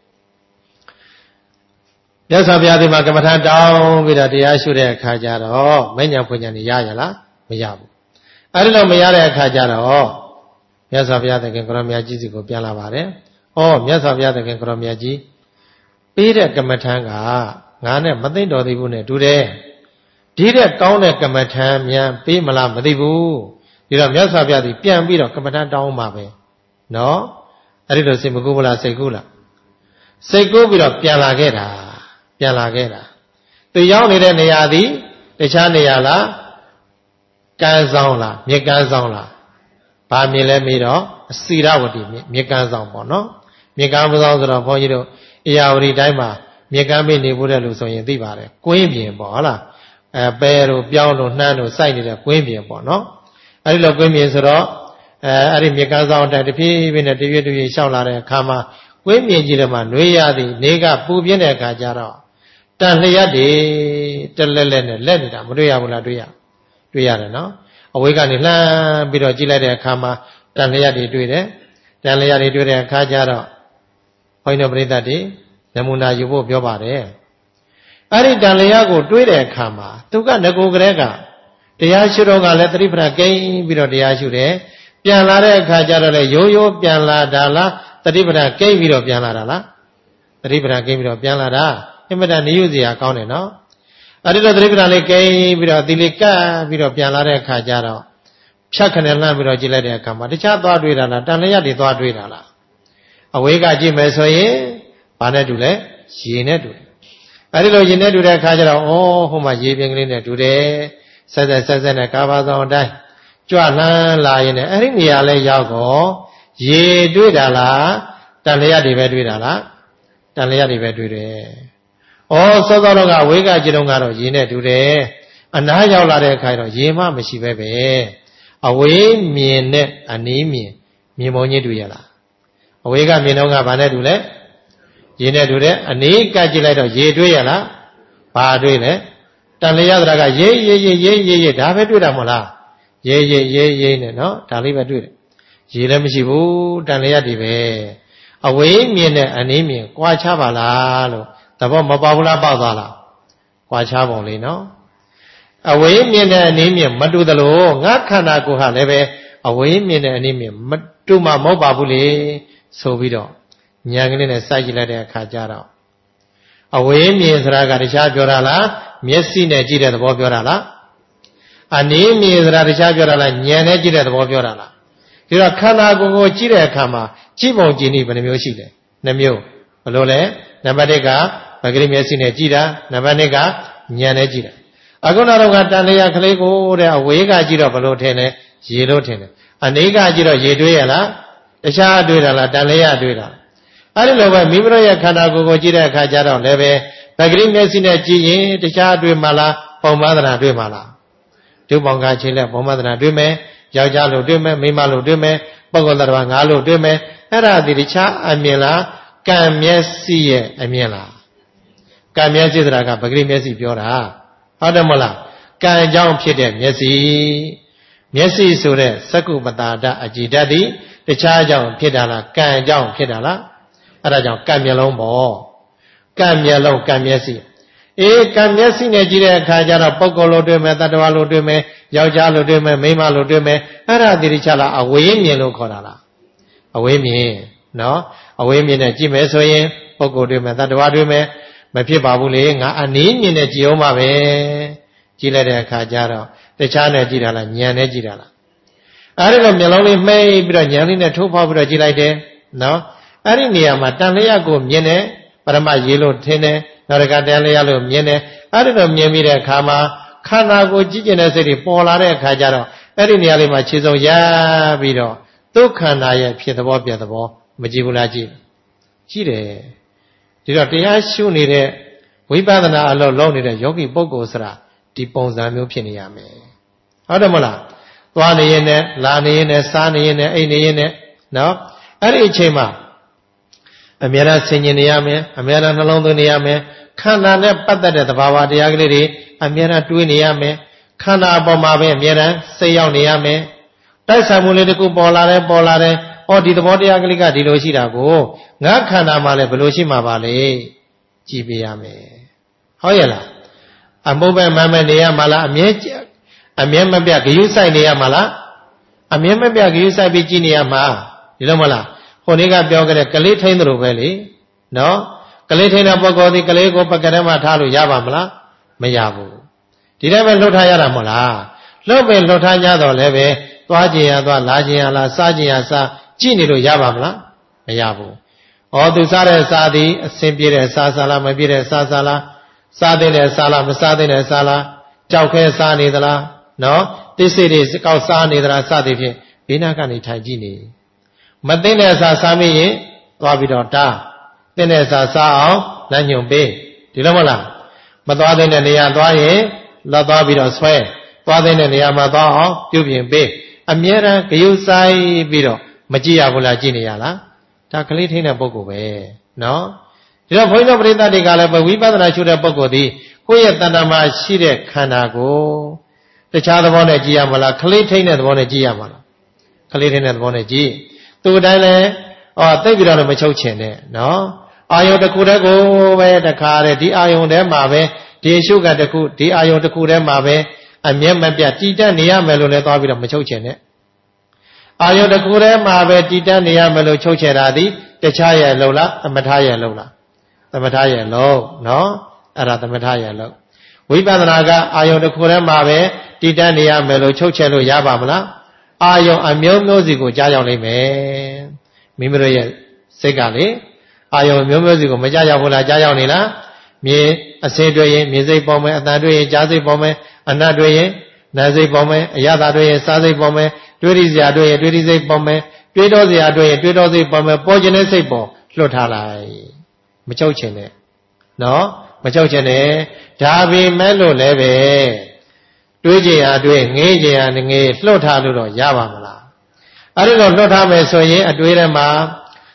Speaker 1: မြတ်စွာဘုရားဒီမှာကမ္မထာတောင်းပြီးတော့တရားရှုတဲ့အခါကျတော့မဉ္ဇဉ်ဖွဉ္ဇဉ်ရရလားမရဘူးအဲ့ဒီလိုမရတဲ့အခါကျတော့မြတ်စွာဘုရားသခင်ကိုရောမြတ်ကြီးစီကိုပြန်လာပါတယ်။ဩမြတ်စွာဘုရားသခင်ကိုရောမြတ်ကြီးပေးတဲ့ကမ္မထံကငါနဲ့မသိတော်သေးဘူးနဲ့တူတယ်။ဒီတဲ့ကောင်းတဲ့ကမ္မထံမြန်ပေးမလားမသိဘူး။ဒီတော့မြတ်စွာဘုရားဒီပြန်ပြီးတော့ကမ္မထံတောင်းမှာပဲ။နော်။အဲ့ဒီလိုစိတ်မကူးဘူးလားစိတ်ကူးလား။စိတ်ကူးပြီးတော့ပြန်လာခဲ့တာပြန်လာခဲ့တာ။သူရောက်နေတဲ့နေရာသည်တခြားနေရာလားကမ်းဆောင်လားမြေကမ်းဆောင်လားဘာမြင်လဲမေးတော့အစီရဝတီမြေကမ်းဆောင်ပေါ့နော်မြေကမ်းဆောင်ဆိုတော့ဘုန်းကြီးတို့အေရဝတီတိုင်းမှာမြေကမ်းမေးနေဖို့တဲ့လို့ဆိုရင်သိပါတယ်ကွင်းပြင်ပေါ့ဟုတ်လားအဲပဲတို့ပြောင်းတို့နှမ်းတို့စိုက်နေတဲ့ကွင်းပြင်ပေါ့နော်အဲဒီလိုကွင်းပြင်ဆိုတော့အဲအဲ့ဒီမြေကမ်းဆောင်တိုင်းတဖြည်းဖြည်းနဲ့တဖြည်းဖြည်းရှောက်လာတဲ့အခါမှာကွင်းပြင်ကြီးတွေမှာနှွေးရသည်နေကပူပြင်းတဲ့အခါကျတော့တန်လျက်တွေတလက်လက်နဲ့လက်နေတာမတွေ့ရဘူးလားတွေ့ရတွေ့ရတယ်နော်အဝေးကနေလှမ်းပြီးတော့ကြည့်လိုက်တဲ့အခါမှာတန်လျက်တွေတွေ့တယ်တန်လျက်တွေတွေ့တဲ့အခါကျတော့ဘုန်းကြီးတို့ပြိဿတ်တွေနမူနာယူဖို့ပြောပါတယ်အဲ့ဒီတန်လျက်ကိုတွေးတဲ့အခါမှာသူကငကိုကလေးကတရားရှုတော့ကလည်းသတိပဋ္ဌာန်ကိန်းပြီးတော့တရားရှုတယ်ပြန်လာတဲ့အခါကျတော့လေရိုးရိုးပြန်လာတာလားသတိပဋ္ဌာန်ကိန်းပြီးတော့ပြန်လာတာလားသတိပဋ္ဌာန်ကိန်းပြီးတော့ပြန်လာတာအင်မတန်နေယူစရာကောင်းတယ်နော်အဲ့ဒီတော့သတိပဋ္ဌာန်လေးကိန်းပြီးတော့ဒီလေးကပ်ပြီးတော့ပြန်လာတဲ့အခါကျတော့ဖြတ်ခနဲ့လှမ်းပြီးတော့ကြည့်လိုက်တဲ့အခါမှာတခြားသွားတွေးတာလားတန်လျက်တွေသွားတွေးတာလားအဝေးကကြည့်မယ်ဆိုရင်ဘာနဲ့တူလဲရေနဲ့တူတယ်အဲ့ဒီလိုရေနဲ့တူတဲ့အခါကျတော့ဩဟိုမှာရေပြင်းကလေးနဲ့တူတယ်ဆက်ဆက်ဆက်ဆက်နဲ့ကာဘာဆောင်အတိုင်းကြွလှမ်းလာရင်လည်းအဲ့ဒီနေရာလဲရောက်တော့ရေတွေးတာလားတန်လျက်တွေပဲတွေးတာလားတန်လျက်တွေပဲတွေးတယ်ဩစောစောတော့ကဝေးကကြည့်တော့ကတော့ရေနဲ့တူတယ်အနားရောက်လာတဲ့အခါကျတော့ရေမှမရှိပဲပဲအဝေးမြင်နဲ့အနီးမြင်မြင်ပုံကြီးတွေ့ရလားအဝေးကမြင်တော့ကဘာနဲ့တူလဲရေနဲ့တူတယ်အနီးကကြည့်လိုက်တော့ရေတွေ့ရလားဘာတွေ့လဲတန်လျာသရကရေးရေးရေးရေးရေးရေးဒါပဲတွေ့တာမဟုတ်လားရေးရေးရေးရေးနဲ့နော်ဒါလေးပဲတွေ့တယ်ရေလည်းမရှိဘူးတန်လျာဒီပဲအဝေးမြင်တဲ့အနီးမြင်ကွာခြားပါလားလို့သဘောမပေါဘူးလားပေါက်သွားလားကွာခြားပုံလေးနော်အဝေးမြင်တဲ့အနီးမြင်မတူသလိုငါခန္ဓာကိုယ်ဟာလည်းပဲအဝေးမြင်တဲ့အနီးမြင်မတူမှမဟုတ်ပါဘူးလေဆိုပြီးတော့ဉာဏ်ကလေးနဲ့စိုက်ကြည့်လိုက်တဲ့အခါကျတော့အဝေးမြင်ဆိုတာကတခြားပြောတာလားမျက်စိနဲ့ကြည့်တဲ့သဘောပြောတာလားအနီးမြင်ဆိုတာတခြားပြောတာလားဉာဏ်နဲ့ကြည့်တဲ့သဘောပြောတာလားဒီတော့ခန္ဓာကိုယ်ကိုကြည့်တဲ့အခါမှာကြည့်ပုံကြည့်နည်းဘယ်နှမျိုးရှိလဲနှစ်မျိုးဘယ်လိုလဲနံပါတ်တစ်ကပဂရိမျက်စိနဲ့ကြည့်တာနံပါတ်နှစ်ကဉာဏ်နဲ့ကြည့်တာအခုနောက်တော့ကတန်လျာကလေးကိုတဲ့အဝေးကကြည့်တော့ဘယ်လိုထင်လဲရေလို့ထင်တယ်အနီးကကြည့်တော့ရေတွေးရလားတခြားတွေးတာလားတန်လျာတွေးတာအဲ့ဒီလိုပဲမိမိတို့ရဲ့ခန္ဓာကိုယ်ကိုကြည့်တဲ့အခါကျတော့လည်းပဲပဂရိမျက်စိနဲ့ကြည့်ရင်တခြားတွေးမှလားပုံမသနာတွေးမှလားဒုပေါင်းကခြေလက်ပုံမသနာတွေးမယ်ယောက်ျားလို့တွေးမယ်မိန်းမလို့တွေးမယ်ပုဂ္ဂိုလ်တော်ဘာငါလို့တွေးမယ်အဲ့ဒါဒီတခြားအမြင်လားကံမျက်စိရဲ့အမြင်လားကံမျက်စိဆိုတာကပဂရိမျက်စိပြောတာဟုတ်တယ်မဟုတ်လားကံအကြောင်းဖြစ်တဲ့မျက်စိမျက်စိဆိုတဲ့သက္ကုပတာဒအကြည်ဓာတ်သည်တခြားအကြောင်းဖြစ်တာလားကံအကြောင်းဖြစ်တာလားအဲ့ဒါကြောင့်ကံမျက်လုံးပေါ့ကံမျက်လုံးကံမျက်စိအေးကံမျက်စိနဲ့ကြည့်တဲ့အခါကျတော့ပုဂ္ဂိုလ်လို့တွေ့မယ်တတ္တဝါလို့တွေ့မယ်ယောက်ျားလို့တွေ့မယ်မိန်းမလို့တွေ့မယ်အဲ့ဒါဒီတခြားလားအဝေးမြင်လို့ခေါ်တာလားအဝေးမြင်နော်အဝေးမြင်နဲ့ကြည့်မယ်ဆိုရင်ပုဂ္ဂိုလ်တွေ့မယ်တတ္တဝါတွေ့မယ်မဖြစ်ပါဘူးလေငါအနည်းမြင်နဲ့ကြည့်အောင်ပါပဲကြည့်လိုက်တဲ့အခါကျတော့တခြားနဲ့ကြည့်တာလားဉာဏ်နဲ့ကြည့်တာလားအဲ့ဒီတော့မျက်လုံးလေးမှိတ်ပြီးတော့ဉာဏ်လေးနဲ့ထိုးဖောက်ပြီးတော့ကြည့်လိုက်တယ်နော်အဲ့ဒီနေရာမှာတန်လျာကိုမြင်တယ်ပရမရေလို့ထင်တယ်နောက်တစ်ခါတန်လျာလို့မြင်တယ်အဲ့ဒီတော့မြင်ပြီးတဲ့အခါမှာခန္ဓာကိုကြည့်ကျင်တဲ့စိတ်တွေပေါ်လာတဲ့အခါကျတော့အဲ့ဒီနေရာလေးမှာခြေစုံရပြီးတော့ဒုက္ခန္တာရဲ့ဖြစ်သဘောပြသဘောမကြည့်ဘူးလားကြည့်ကြည့်တယ်ဒီတော့တရားရှုနေတဲ့ဝိပဿနာအလုပ်လုပ်နေတဲ့ယောဂီပုဂ္ဂိုလ်ဆိုတာဒီပုံစံမျိုးဖြစ်နေရမယ်ဟုတ်တယ်မဟုတ်လားသွားနေရင်နဲ့လာနေရင်နဲ့စားနေရင်နဲ့အိပ်နေရင်နဲ့နော်အဲ့ဒီအချိန်မှာအများအားဆင်ញင်နေရမယ်အများအားနှလုံးသွင်းနေရမယ်ခန္ဓာနဲ့ပတ်သက်တဲ့သဘာဝတရားကလေးတွေအများအားတွေးနေရမယ်ခန္ဓာအပေါ်မှာပဲအများအားစိတ်ရောက်နေရမယ်တိုက်ဆိုင်မှုလေးတစ်ခုပေါ်လာတယ်ပေါ်လာတယ်ဩဒီသဘောတရားကလေးကဒီလိုရှိတာကိုငါခန္ဓာမှာလည်းဘယ်လိုရှိမှာပါလဲကြည့်ပြရမယ်ဟုတ်ရဲ့လားအမုတ်ပဲမမဲနေရမှာလားအမြဲအမြဲမပြတ်ဂယုဆိုင်နေရမှာလားအမြဲမပြတ်ဂယုဆိုင်ပြီးကြည့်နေရမှာဒီလိုမလားဟိုနေ့ကပြောခဲ့တဲ့ကလေးထိန်းသလိုပဲလေနော်ကလေးထိန်းတဲ့ပုဂ္ဂိုလ်ဒီကလေးကိုပကထဲမှာထားလို့ရပါမလားမရဘူးဒီတိုင်းပဲလှုပ်ထားရတာမဟုတ်လားလှုပ်ပဲလှုပ်ထားကြတော့လည်းပဲသွားခြင်းရသွားလာခြင်းရလားစားခြင်းရစားကြည့်နေလို့ရပါမလားမရဘူးဩသူစားတဲ့စားသည်အစင်ပြေတဲ့စားစားလားမပြေတဲ့စားစားလားစားတဲ့စားလားမစားတဲ့စားလားကြောက်ခဲစားနေသလားနော်တိစိတွေကောက်စားနေသလားစသည်ဖြင့်ဘေးနားကနေထိုင်ကြည့်နေမသိတဲ့စားစားမိရင်သွားပြီးတော့တားသိတဲ့စားစားအောင်လမ်းညွှန်ပေးဒီလိုမလားမသွားတဲ့နေရာသွားရင်လက်သွားပြီးတော့ဆွဲသွားတဲ့နေရာမှာသွားအောင်ပြုပြင်ပေးအမြဲတမ်းဂယုဆိုင်ပြီးတော့မကြည့်ရဘူးလားကြည့်နေရလားဒါကလေးထိန်းတဲ့ပုဂ္ဂိုလ်ပဲနော်ဒီတော့ဘုန်းကြီးတို့ပရိသတ်တွေကလည်းဝိပဿနာရှုတဲ့ပုဂ္ဂိုလ်ဒီကိုယ့်ရဲ့တဏ္ဍာမှာရှိတဲ့ခန္ဓာကိုတခြားသဘောနဲ့ကြည့်ရမလားကလေးထိန်းတဲ့သဘောနဲ့ကြည့်ရမလားကလေးထိန်းတဲ့သဘောနဲ့ကြည့်သူ့တိုင်းလည်းအော်သိပြီးတော့မချုပ်ချင်နဲ့နော်အာယုံတစ်ခုတည်းကိုပဲတခါတည်းဒီအာယုံထဲမှာပဲဒီရှုကတစ်ခုဒီအာယုံတစ်ခုထဲမှာပဲအမျက်မပြတ်တည်တတ်နေရမယ်လို့လည်းသွားပြီးတော့မချုပ်ချင်နဲ့အာယုံတစ်ခုထဲမှာပဲတည်တတ်နေရမယ်လို့ချုပ်ချယ်တာဒီတခြားရဲ့လုံးလားသမထရဲ့လုံးလားသမထရဲ့လုံးနော်အဲ့ဒါသမထရဲ့လုံးဝိပဿနာကအာယုံတစ်ခုထဲမှာပဲတည်တတ်နေရမယ်လို့ချုပ်ချယ်လို့ရပါမလားအာယုံအမျိုးမျိုးစီကိုကြားရောက်လိမ့်မယ်မိမိတို့ရဲ့စိတ်ကလေအာယုံမျိုးမျိုးစီကိုမကြားရောက်ဘူးလားကြားရောက်နေလားမြေအစင်းတွေ့ရင်မြေစိတ်ပေါ်မယ်အတန်တွေ့ရင်ကြားစိတ်ပေါ်မယ်အနတ်တွေ့ရင်နာစိတ်ပေါ်မယ်အရသာတွေ့ရင်စားစိတ်ပေါ်မယ်တွေးရစရာတွေ့ရင်တွေးရစိတ်ပေါ်မယ်တွေးတော်စရာတွေ့ရင်တွေးတော်စိတ်ပေါ်မယ်ပေါ်ခြင်းတဲ့စိတ်ပေါ်လွတ်ထားလိုက်မချုပ်ချင်နဲ့နော်မချုပ်ချင်နဲ့ဒါပေမဲ့လို့လည်းပဲတွေးကြရာတွေးငေးကြရာငေးလွတ်ထားလို့တော့ရပါမလားအဲ့ဒီတော့လွတ်ထားမယ်ဆိုရင်အတွေးထဲမှာ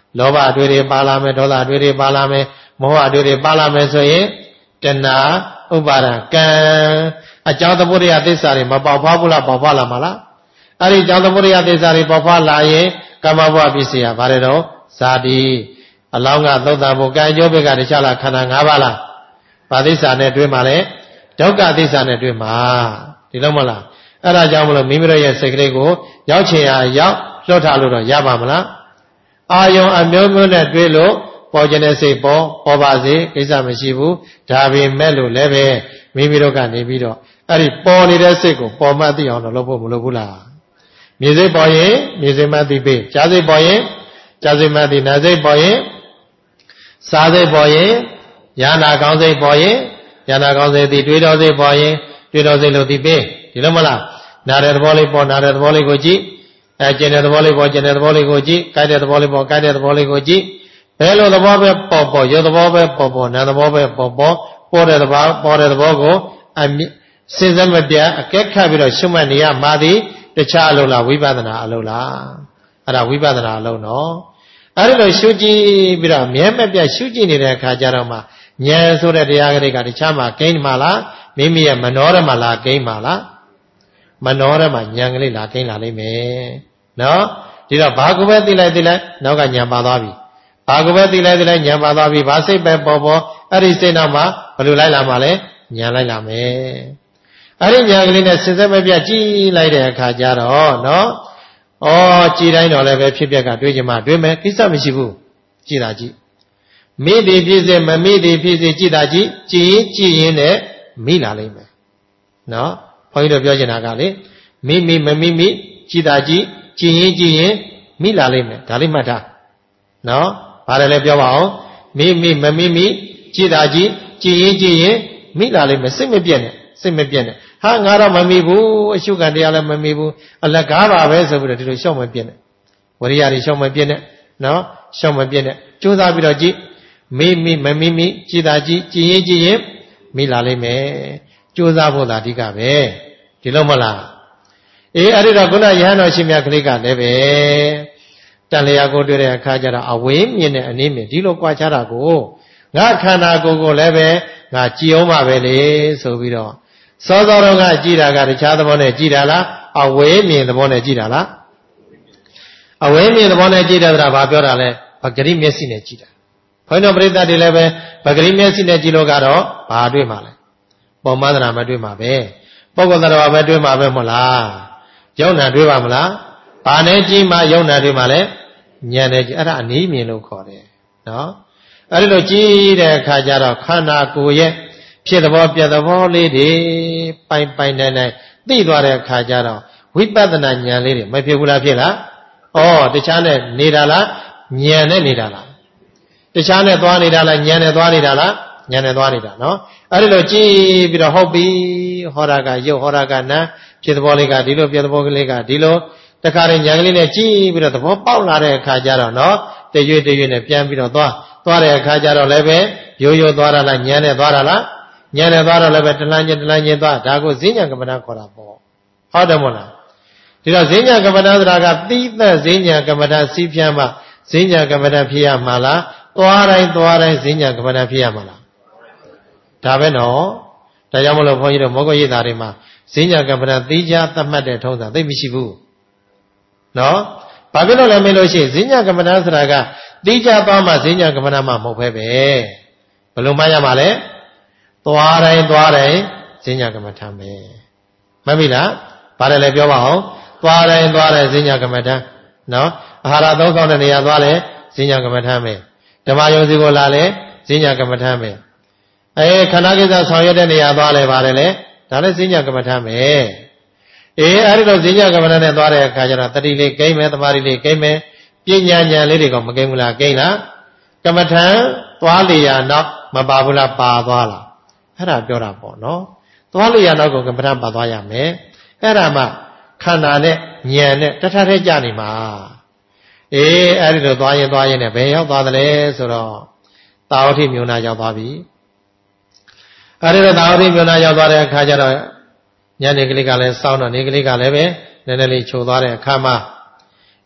Speaker 1: လောဘအတွေ့တွေပါလာမယ်ဒေါသအတွေ့တွေပါလာမယ်မောဟအတွေ့တွေပါလာမယ်ဆိုရင်တဏှာဥပါဒံကံအကြောင်းသမုဒယသစ္စာတွေမပေါက်ဖွားဘူးလားပေါက်ဖွားလာမှာလားအဲ့ဒီအကြောင်းသမုဒယသစ္စာတွေပေါက်ဖွားလာရင်ကာမဘဝပစ္စည်းဟာဘာတွေတော့ဇာတိအလောင်းကသုတ်တံဘုကံအကျိုးဘက်ကတခြားလားခန္ဓာ၅ပါးလားဘာသစ္စာနဲ့တွေ့မှာလဲဒုက္ခသစ္စာနဲ့တွေ့မှာဒီလိုမဟုတ်လားအဲ့ဒါကြောင့်မလို့မိမိတို့ရဲ့စိတ်ကလေးကိုရောက်ချင်ရရောက်လွတ်ထားလို့တော့ရပါမလားအာယုံအမျိုးမျိုးနဲ့တွေ့လို့ပေါ်ခြင်းတဲ့စိတ်ပေါ်ပေါ်ပါစေကိစ္စမရှိဘူးဒါပေမဲ့လို့လည်းပဲမိမိတို့ကနေပြီးတော့အဲ့ဒီပေါ်နေတဲ့စိတ်ကိုပေါ်မှသိအောင်တော့လုပ်ဖို့မလိုဘူးလားမြင်စိတ်ပေါ်ရင်မြင်စိတ်မှသိပေးကြားစိတ်ပေါ်ရင်ကြားစိတ်မှသိနာစိတ်ပေါ်ရင်စားစိတ်ပေါ်ရင်ညာနာကောင်းစိတ်ပေါ်ရင်ညာနာကောင်းစိတ်သိတွေးတော်စိတ်ပေါ်ရင်တွေးတော်စိတ်လို့သိပေးဒီလိုမလားနာတဲ့သဘောလေးပေါ်နာတဲ့သဘောလေးကိုကြည့်အဲကျင်တဲ့သဘောလေးပေါ်ကျင်တဲ့သဘောလေးကိုကြည့်ကြိုက်တဲ့သဘောလေးပေါ်ကြိုက်တဲ့သဘောလေးကိုကြည့်ဘယ်လိုသဘောပဲပေါ်ပေါ်ရုပ်သဘောပဲပေါ်ပေါ်နာသဘောပဲပေါ်ပေါ်ပေါ်တဲ့သဘောပေါ်တဲ့သဘောကိုအစဉ်စမပြတ်အကဲခတ်ပြီးတော့ရှုမှတ်နေရမှာသည်တခြားအလုပ်လားဝိပဿနာအလုပ်လားအဲ့ဒါဝိပဿနာအလုပ်နော်အဲ့ဒီလိုရှုကြည့်ပြီးတော့မြဲမပြတ်ရှုကြည့်နေတဲ့အခါကျတော့မှဉာဏ်ဆိုတဲ့တရားကလေးကတခြားမှာကိန်းမှာလားမိမိရဲ့မနောရမှာလားကိန်းမှာလားမနောရမှာဉာဏ်ကလေးလာကိန်းလာလိမ့်မယ်နော်ဒီတော့ဘာကိုပဲသိလိုက်သိလိုက်နောက်ကဉာဏ်ပါသွားပြီဘာကိုပဲသိလိုက်သိလိုက်ဉာဏ်ပါသွားပြီဘာစိတ်ပဲပေါ်ပေါ်အဲ့ဒီစိတ်နောက်မှာဘယ်လိုလိုက်လာမှာလဲဉာဏ်လိုက်လာမယ်အဲ့ဒီဉာဏ်ကလေးနဲ့စဉ်ဆက်မပြတ်ကြည့်လိုက်တဲ့အခါကျတော့နော်ဩကြည်တိုင်းတော့လည်းပဲဖြစ်ပျက်ကတွေးကြမှာတွေးမယ်ကိစ္စမရှိဘူးကြည်တာကြည့်မိတိဖြစ်စေမမိတိဖြစ်စေကြည်တာကြည့်ကြည်ရင်ကြည်ရင်နဲ့မိလာလိမ့်မယ်နော်ဘုန်းကြီးတို့ပြောချင်တာကလေမိမိမမိမိကြည်တာကြည့်ကြည်ရင်ကြည်ရင်မိလာလိမ့်မယ်ဒါလေးမှတ်ထားနော်ဘာလဲလဲပြောပါအောင်မိမိမမိမိကြည်တာကြည့်ကြည်ရင်ကြည်ရင်မိလာလိမ့်မယ်စိတ်မပြတ်နဲ့စိတ်မပြတ်နဲ့ဟာငါတော့မမိဘူးအရှုခံတရားလည်းမမိဘူးအလကားပါပဲဆိုပြီးတော့ဒီလိုရှောက်မပြတ်နဲ့ဝရိယတွေရှောက်မပြတ်နဲ့နော်ရှောက်မပြတ်နဲ့ကြိုးစားပြီးတော့ကြည့်မိမိမမိမိကြည်တာကြည့်ကြည်ရင်ကြည်ရင်မိလာလိမ့်မယ်ကြိုးစားဖို့သာအဓိကပဲဒီလိုမလားအေးအဲ့ဒီတော့ခုနရဟန်းတော်ရှင်မြတ်ကလေးကလည်းပဲတန်လျာကိုတွေ့တဲ့အခါကျတော့အဝေးမြင်တဲ့အနည်းမြင်ဒီလိုကြွားချတာကိုငါခန္ဓာကိုယ်ကိုလည်းပဲငါကြည်အောင်ပါပဲလေဆိုပြီးတော့စောစောတော့ကကြည်တာကတခြားသဘောနဲ့ကြည်တာလားအဝေးမြင်သဘောနဲ့ကြည်တာလားအဝေးမြင်သဘောနဲ့ကြည်တယ်ဆိုတာဘာပြောတာလဲပဂရိမျက်စိနဲ့ကြည်တာဘုန်းတော်ပရိသတ်တွေလည်းပဲပဂရိမျက်စိနဲ့ကြည်လို့ကတော့ဘာတွေ့မှာလဲပုံမသနာမတွေ့မှာပဲပုဂ္ဂိုလ်တော်ပဲတွေ့မှာပဲမဟုတ်လားယုံနာတွေ့ပါမလားဘာနဲ့ကြည်မှယုံနာတွေ့မှာလဲဉာဏ်နဲ့ကြည်အဲ့ဒါအနည်းမြင်လို့ခေါ်တယ်နော်အဲ့ဒီလိုကြည်တဲ့အခါကျတော့ခန္ဓာကိုယ်ရဲ့ဖြစ်သဘောပြသဘောလေးတွေပိုင်ပိုင်နိုင်နိုင်သိသွားတဲ့အခါကျတော့ဝိပဿနာဉာဏ်လေးတွေမဖြစ်ဘူးလားဖြစ်လားဩတခြားနဲ့နေတာလားဉာဏ်နဲ့နေတာလားတခြားနဲ့သွားနေတာလားဉာဏ်နဲ့သွားနေတာလားဉာဏ်နဲ့သွားနေတာနော်အဲ့ဒီလိုကြည်ပြီးတော့ဟုတ်ပြီဟောတာကရုပ်ဟောတာကနာဖြစ်သဘောလေးကဒီလိုပြသဘောကလေးကဒီလိုတခါတည်းဉာဏ်ကလေးနဲ့ကြည်ပြီးတော့သဘောပေါက်လာတဲ့အခါကျတော့နော်တရွေ့တရွေ့နဲ့ပြန်ပြီးတော့သွားသွားတဲ့အခါကျတော့လည်းပဲရိုးရိုးသွားတာလားဉာဏ်နဲ့သွားတာလားဉာဏ်နဲ့သွားတော့လည်းပဲတလန်းချင်းတလန်းချင်းသွားဒါကိုဈဉ္ညာကမ္မဋ္ဌာန်းခေါ်တာပေါ့ဟုတ်တယ်မို့လားဒီတော့ဈဉ္ညာကမ္မဋ္ဌာန်းဆိုတာကသီးသက်ဈဉ္ညာကမ္မဋ္ဌာန်းစီးပြန်မှဈဉ္ညာကမ္မဋ္ဌာန်းဖြစ်ရမှာလားသွားတိုင်းသွားတိုင်းဈဉ္ညာကမ္မဋ္ဌာန်းဖြစ်ရမှာလားဒါပဲနော်ဒါကြောင့်မလို့ဘုန်းကြီးတို့မောဂရိတာတွေမှာဈဉ္ညာကမ္မဋ္ဌာန်းသိကြသတ်မှတ်တဲ့ထုံးစံသိမရှိဘူးနော်ဘာဖြစ်လို့လဲမေးလို့ရှိရင်ဈဉ္ညာကမ္မဋ္ဌာန်းဆိုတာကသိကြသွားမှဈဉ္ညာကမ္မဋ္ဌာန်းမှမဟုတ်ပဲပဲဘယ်လိုမှရမှာလဲသွားတိုင်းသွားတိုင်းဈဉ္ညာကမ္မဋ္ဌာန်းပဲမှတ်ပြီလားဘာလဲလဲပြောပါအောင်သွားတိုင်းသွားတိုင်းဈဉ္ညာကမ္မဋ္ဌာန်းနော်အာဟာရသုံးဆောင်တဲ့နေရာသွားလဲဈဉ္ညာကမ္မဋ္ဌာန်းပဲဓမ္မယုံစီကိုလာလဲဈဉ္ညာကမ္မဋ္ဌာန်းပဲအဲခန္ဓာကိစ္စဆောင်ရွက်တဲ့နေရာသွားလဲပါတယ်လေဒါလည်းဈဉ္ညာကမ္မဋ္ဌာန်းပဲအေးအဲ့ဒီလိုဈဉ္ညာကမ္မဋ္ဌာန်းနဲ့သွားတဲ့အခါကျတော့တတိလေးကိမ့်မယ်သမာဓိလေးကိမ့်မယ်ပညာဉာဏ်လေးတွေကမကိမ့်ဘူးလားကိမ့်လားကမ္မဋ္ဌာန်းသွားလေရာနောက်မပါဘူးလားပါသွားလားအဲ့ဒါပြောတာပေါ့နော်သွားလေရာနောက်ကိုကမ္မဋ္ဌာန်းပါသွားရမယ်အဲ့ဒါမှခန္ဓာနဲ့ဉာဏ်နဲ့တထထဲကြနေမှာအေးအဲ့ဒီလိုသွားရင်သွားရင်နဲ့ဘယ်ရောက်သွားသလဲဆိုတော့တာဝတိမြို့နာရောက်သွားပြီအဲ့ဒီတော့တာဝတိမြို့နာရောက်သွားတဲ့အခါကျတော့ညနေကလေးကလည်းစောင်းတော့နေကလေးကလည်းပဲနည်းနည်းလေးချိုသွားတဲ့အခါမှာ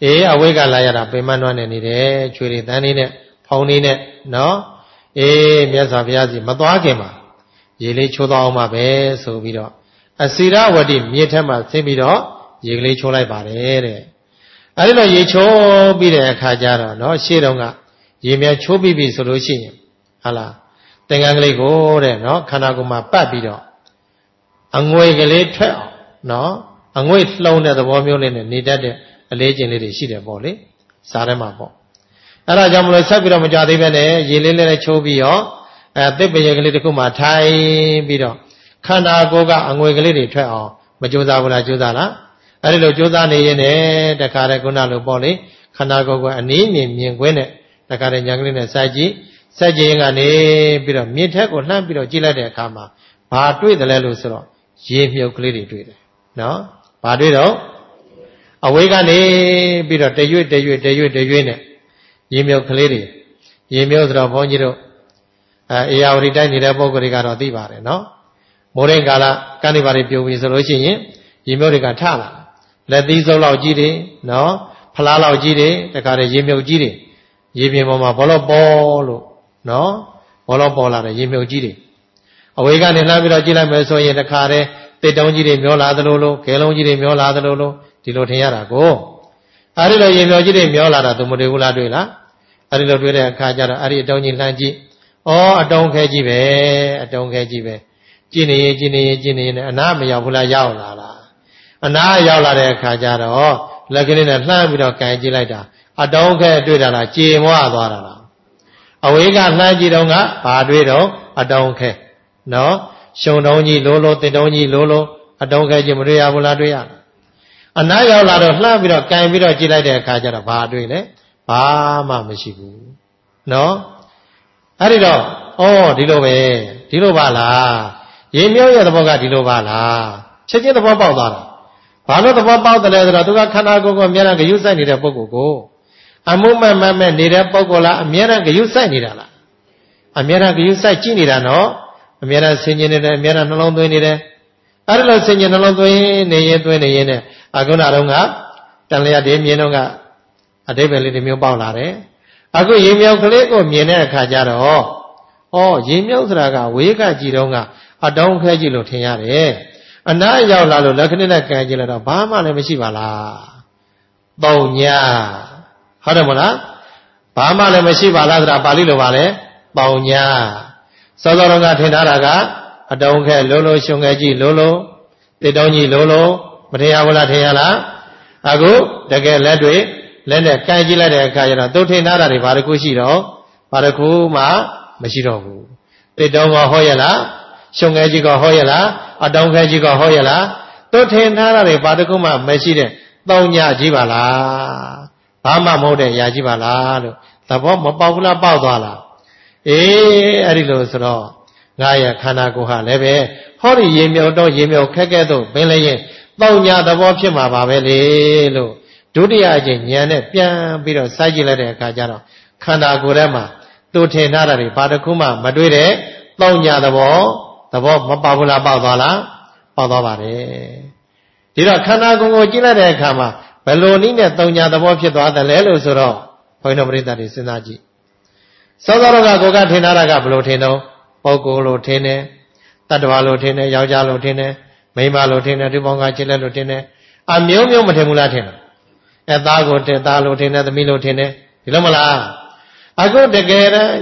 Speaker 1: အေးအဝိကလာရတာပင်မနှွမ်းနေနေတယ်ချွေတွေတန်းနေနဲ့ဖုံနေနဲ့နော်အေးမြတ်စွာဘုရားစီမသွားခင်မှာရေလေးချိုးသွားအောင်ပါပဲဆိုပြီးတော့အစီရဝတိမြေထက်မှဆင်းပြီးတော့ရေကလေးချိုးလိုက်ပါတယ်တဲ့အဲဒီတော့ရေချိုးပြီးတဲ့အခါကျတော့နော်ရှေ့တုန်းကရေမြချိုးပြီးပြီဆိုလို့ရှိရင်ဟာလားသင်္ကန်းကလေးကိုတဲ့နော်ခန္ဓာကိုယ်မှာပတ်ပြီးတော့အငွေကလေးထွက်အောင်နော်အငွေလှုံတဲ့သဘောမျိုးလေးနဲ့နေတတ်တဲ့အလေးချိန်လေးတွေရှိတယ်ပေါ့လေစားထဲမှာပေါ့အဲ့ဒါကြောင့်မလို့ဆက်ပြီးတော့မကြသေးပဲနဲ့ရေလေးလေးနဲ့ချိုးပြီးရောအဲသစ်ပင်ကလေးတစ်ခုမှထိုင်ပြီးတော့ခန္ဓာကိုယ်ကအငွေကလေးတွေထွက်အောင်မကြိုးစားဘူးလားကြိုးစားလားအဲ့ဒီလိုကြိုးစားနေရင်လည်းတခါတည်းခုနလိုပေါ့လေခန္ဓာကိုယ်ကအနည်းမြင်မြင်ကွင်းနဲ့တခါတည်းညာကလေးနဲ့စိုက်ကြည့်စိုက်ကြည့်ရင်ကနေပြီးတော့မြင့်ထက်ကိုလှမ်းပြီးတော့ကြည့်လိုက်တဲ့အခါမှာဘာတွေ့တယ်လဲလို့ဆိုတော့ရေမြုပ်ကလေးတွေတွေ့တယ်နော်ဘာတွေ့တော့အဝေးကနေပြီးတော့တရွေ့တရွေ့တရွေ့တရွေ့နဲ့ရေမြုပ်ကလေးတွေရေမြုပ်ဆိုတော့ဘုန်းကြီးတို့အဲအေယာဝတီတိုင်းနေတဲ့ပုဂ္ဂိုလ်တွေကတော့သိပါတယ်နော်မိုးရင်ကာလကန်းနေပါတွေပြုံပြီဆိုလို့ရှိရင်ရေမြုပ်တွေကထလာလက်သီးစုပ်လောက်ကြီးတွေနော်ဖလားလောက်ကြီးတွေတခါတည်းရေမြုပ်ကြီးတွေရေပြင်ပေါ်မှာဘောလုံးပေါ်လို့နော်ဘောလုံးပေါ်လာတဲ့ရေမြုပ်ကြီးတွေအဝေးကနေလှမ်းပြီးတော့ကြည့်လိုက်မယ်ဆိုရင်တခါတည်းတစ်တုံးကြီးတွေမျောလာသလိုလိုခဲလုံးကြီးတွေမျောလာသလိုလိုဒီလိုထင်ရတာကိုအဲဒီလိုရေမြုပ်ကြီးတွေမျောလာတာသူမတွေ့ဘူးလားတွေ့လားအဲဒီလိုတွေ့တဲ့အခါကျတော့အဲ့ဒီအတုံးကြီးလှမ်းကြည့်ဩအတုံးခဲကြီးပဲအတုံးခဲကြီးပဲကြည့်နေရင်ကြည့်နေရင်ကြည့်နေရင်အနာမရောက်ဘူးလားရောက်လာလားအနာရောက်လာတဲ့အခါကျတော့လက်ကလေးနဲ့လှမ်းပြီးတော့ကန်ကြည့်လိုက်တာအတုံးခဲတွေ့တာလားကြေမွားသွားတာလားအဝေးကလှမ်းကြည့်တော့ကဘာတွေ့တော့အတုံးခဲနော်ရှုံတုံးကြီးလိုလိုတင်တုံးကြီးလိုလိုအတုံးခဲကြီးမတွေ့ရဘူးလားတွေ့ရအနာရောက်လာတော့လှမ်းပြီးတော့ကန်ပြီးတော့ကြည့်လိုက်တဲ့အခါကျတော့ဘာတွေ့လဲဘာမှမရှိဘူးနော်အဲ့ဒီတော့ဩဒီလိုပဲဒီလိုပါလားရေမြုပ်ရဲ့သဘောကဒီလိုပါလားချက်ချင်းသဘောပေါက်သွားတာဘာလို့သဘောပေါက်တယ်လဲဆိုတော့သူကခန္ဓာကိုယ်ကိုအများအားဂယုစိုက်နေတဲ့ပုဂ္ဂိုလ်ကိုအမှုမဲ့မဲ့မဲ့နေတဲ့ပုဂ္ဂိုလ်လားအများအားဂယုစိုက်နေတာလားအများအားဂယုစိုက်ကြည့်နေတာနော်အများအားဆင်ញင်နေတယ်အများအားနှလုံးသွင်းနေတယ်အဲ့ဒီလိုဆင်ញင်နှလုံးသွင်းနေရင်သွင်းနေရင်နဲ့အခုနတော့ကတန်လျက်တွေမြင်တော့ကအတိပ္ပယ်လေးတွေမျိုးပေါက်လာတယ်အခုရေမြောက်ကလေးကိုမြင်တဲ့အခါကျတော့ဩရေမြောက်ဆိုတာကဝေးကကြည့်တော့ကအတောင်းခဲကြည့်လို့ထင်ရတယ်အနားရောက်လာလို့လက်ခဏနဲ့ကန်ကြည့်လိုက်တော့ဘာမှလည်းမရှိပါလားပုံညာဟုတ်တယ်မလားဘာမှလည်းမရှိပါလားဆိုတာပါဠိလိုပါလေပုံညာစောစောတော့ကထင်ထားတာကအတောင်းခဲလုံးလုံးရှုံခဲကြည့်လုံးလုံးတိတောင်းကြီးလုံးလုံးမထင်ရဘူးလားထင်ရလားအခုတကယ်လက်တွေလက်နဲ့ကန်ကြည့်လိုက်တဲ့အခါကျတော့သူထင်ထားတာတွေဘာတစ်ခုရှိတော့ဘာတစ်ခုမှမရှိတော့ဘူးတိတောင်းကဟောရလားရှုံငယ်ကြီးကဟောရလားအတောင်ခဲကြီးကဟောရလားသူထင်ထားတာတွေဘာတစ်ခုမှမရှိတဲ့တောင်းညကြီးပါလားဘာမှမဟုတ်တဲ့ຢာကြီးပါလားလို့သဘောမပေါက်ဘူးလားပေါက်သွားလားအေးအဲ့ဒီလိုဆိုတော့ငါရဲ့ခန္ဓာကိုယ်ဟာလည်းပဲဟောဒီရေမြုပ်တော့ရေမြုပ်ခက်ခဲတော့ပင်လည်းရင်တောင်းညသဘောဖြစ်မှာပါပဲလေလို့ဒုတိယအကျင့်ဉာဏ်နဲ့ပြန်ပြီးတော့စိုက်ကြည့်လိုက်တဲ့အခါကျတော့ခန္ဓာကိုယ်ထဲမှာသူထင်ထားတာတွေဘာတစ်ခုမှမတွေ့တဲ့တောင်းညသဘောသဘောမပေါဘူးလားပေါက်သွားလားပေါက်သွားပါတယ်ဒီတော့ခန္ဓာကိုယ်ကိုကြည့်လိုက်တဲ့အခါမှာဘယ်လိုနည်းနဲ့တောင်းညသဘောဖြစ်သွားတယ်လဲလို့ဆိုတော့ဘုန်းတော်ပရိသတ်တွေစဉ်းစားကြည့်စောစောကကိုယ်ကထင်ထားတာကဘယ်လိုထင်တော့ပုဂ္ဂိုလ်လိုထင်တယ်တတ္တဝါလိုထင်တယ်ယောက်ျားလိုထင်တယ်မိန်းမလိုထင်တယ်ဒီပေါင်းကချစ်လက်လိုထင်တယ်အမျိုးမျိုးမထင်ဘူးလားထင်တယ်အဲသားကိုတဲ့သားလိုထင်တယ်သမီးလိုထင်တယ်ဒီလိုမလားအခုတကယ်တမ်း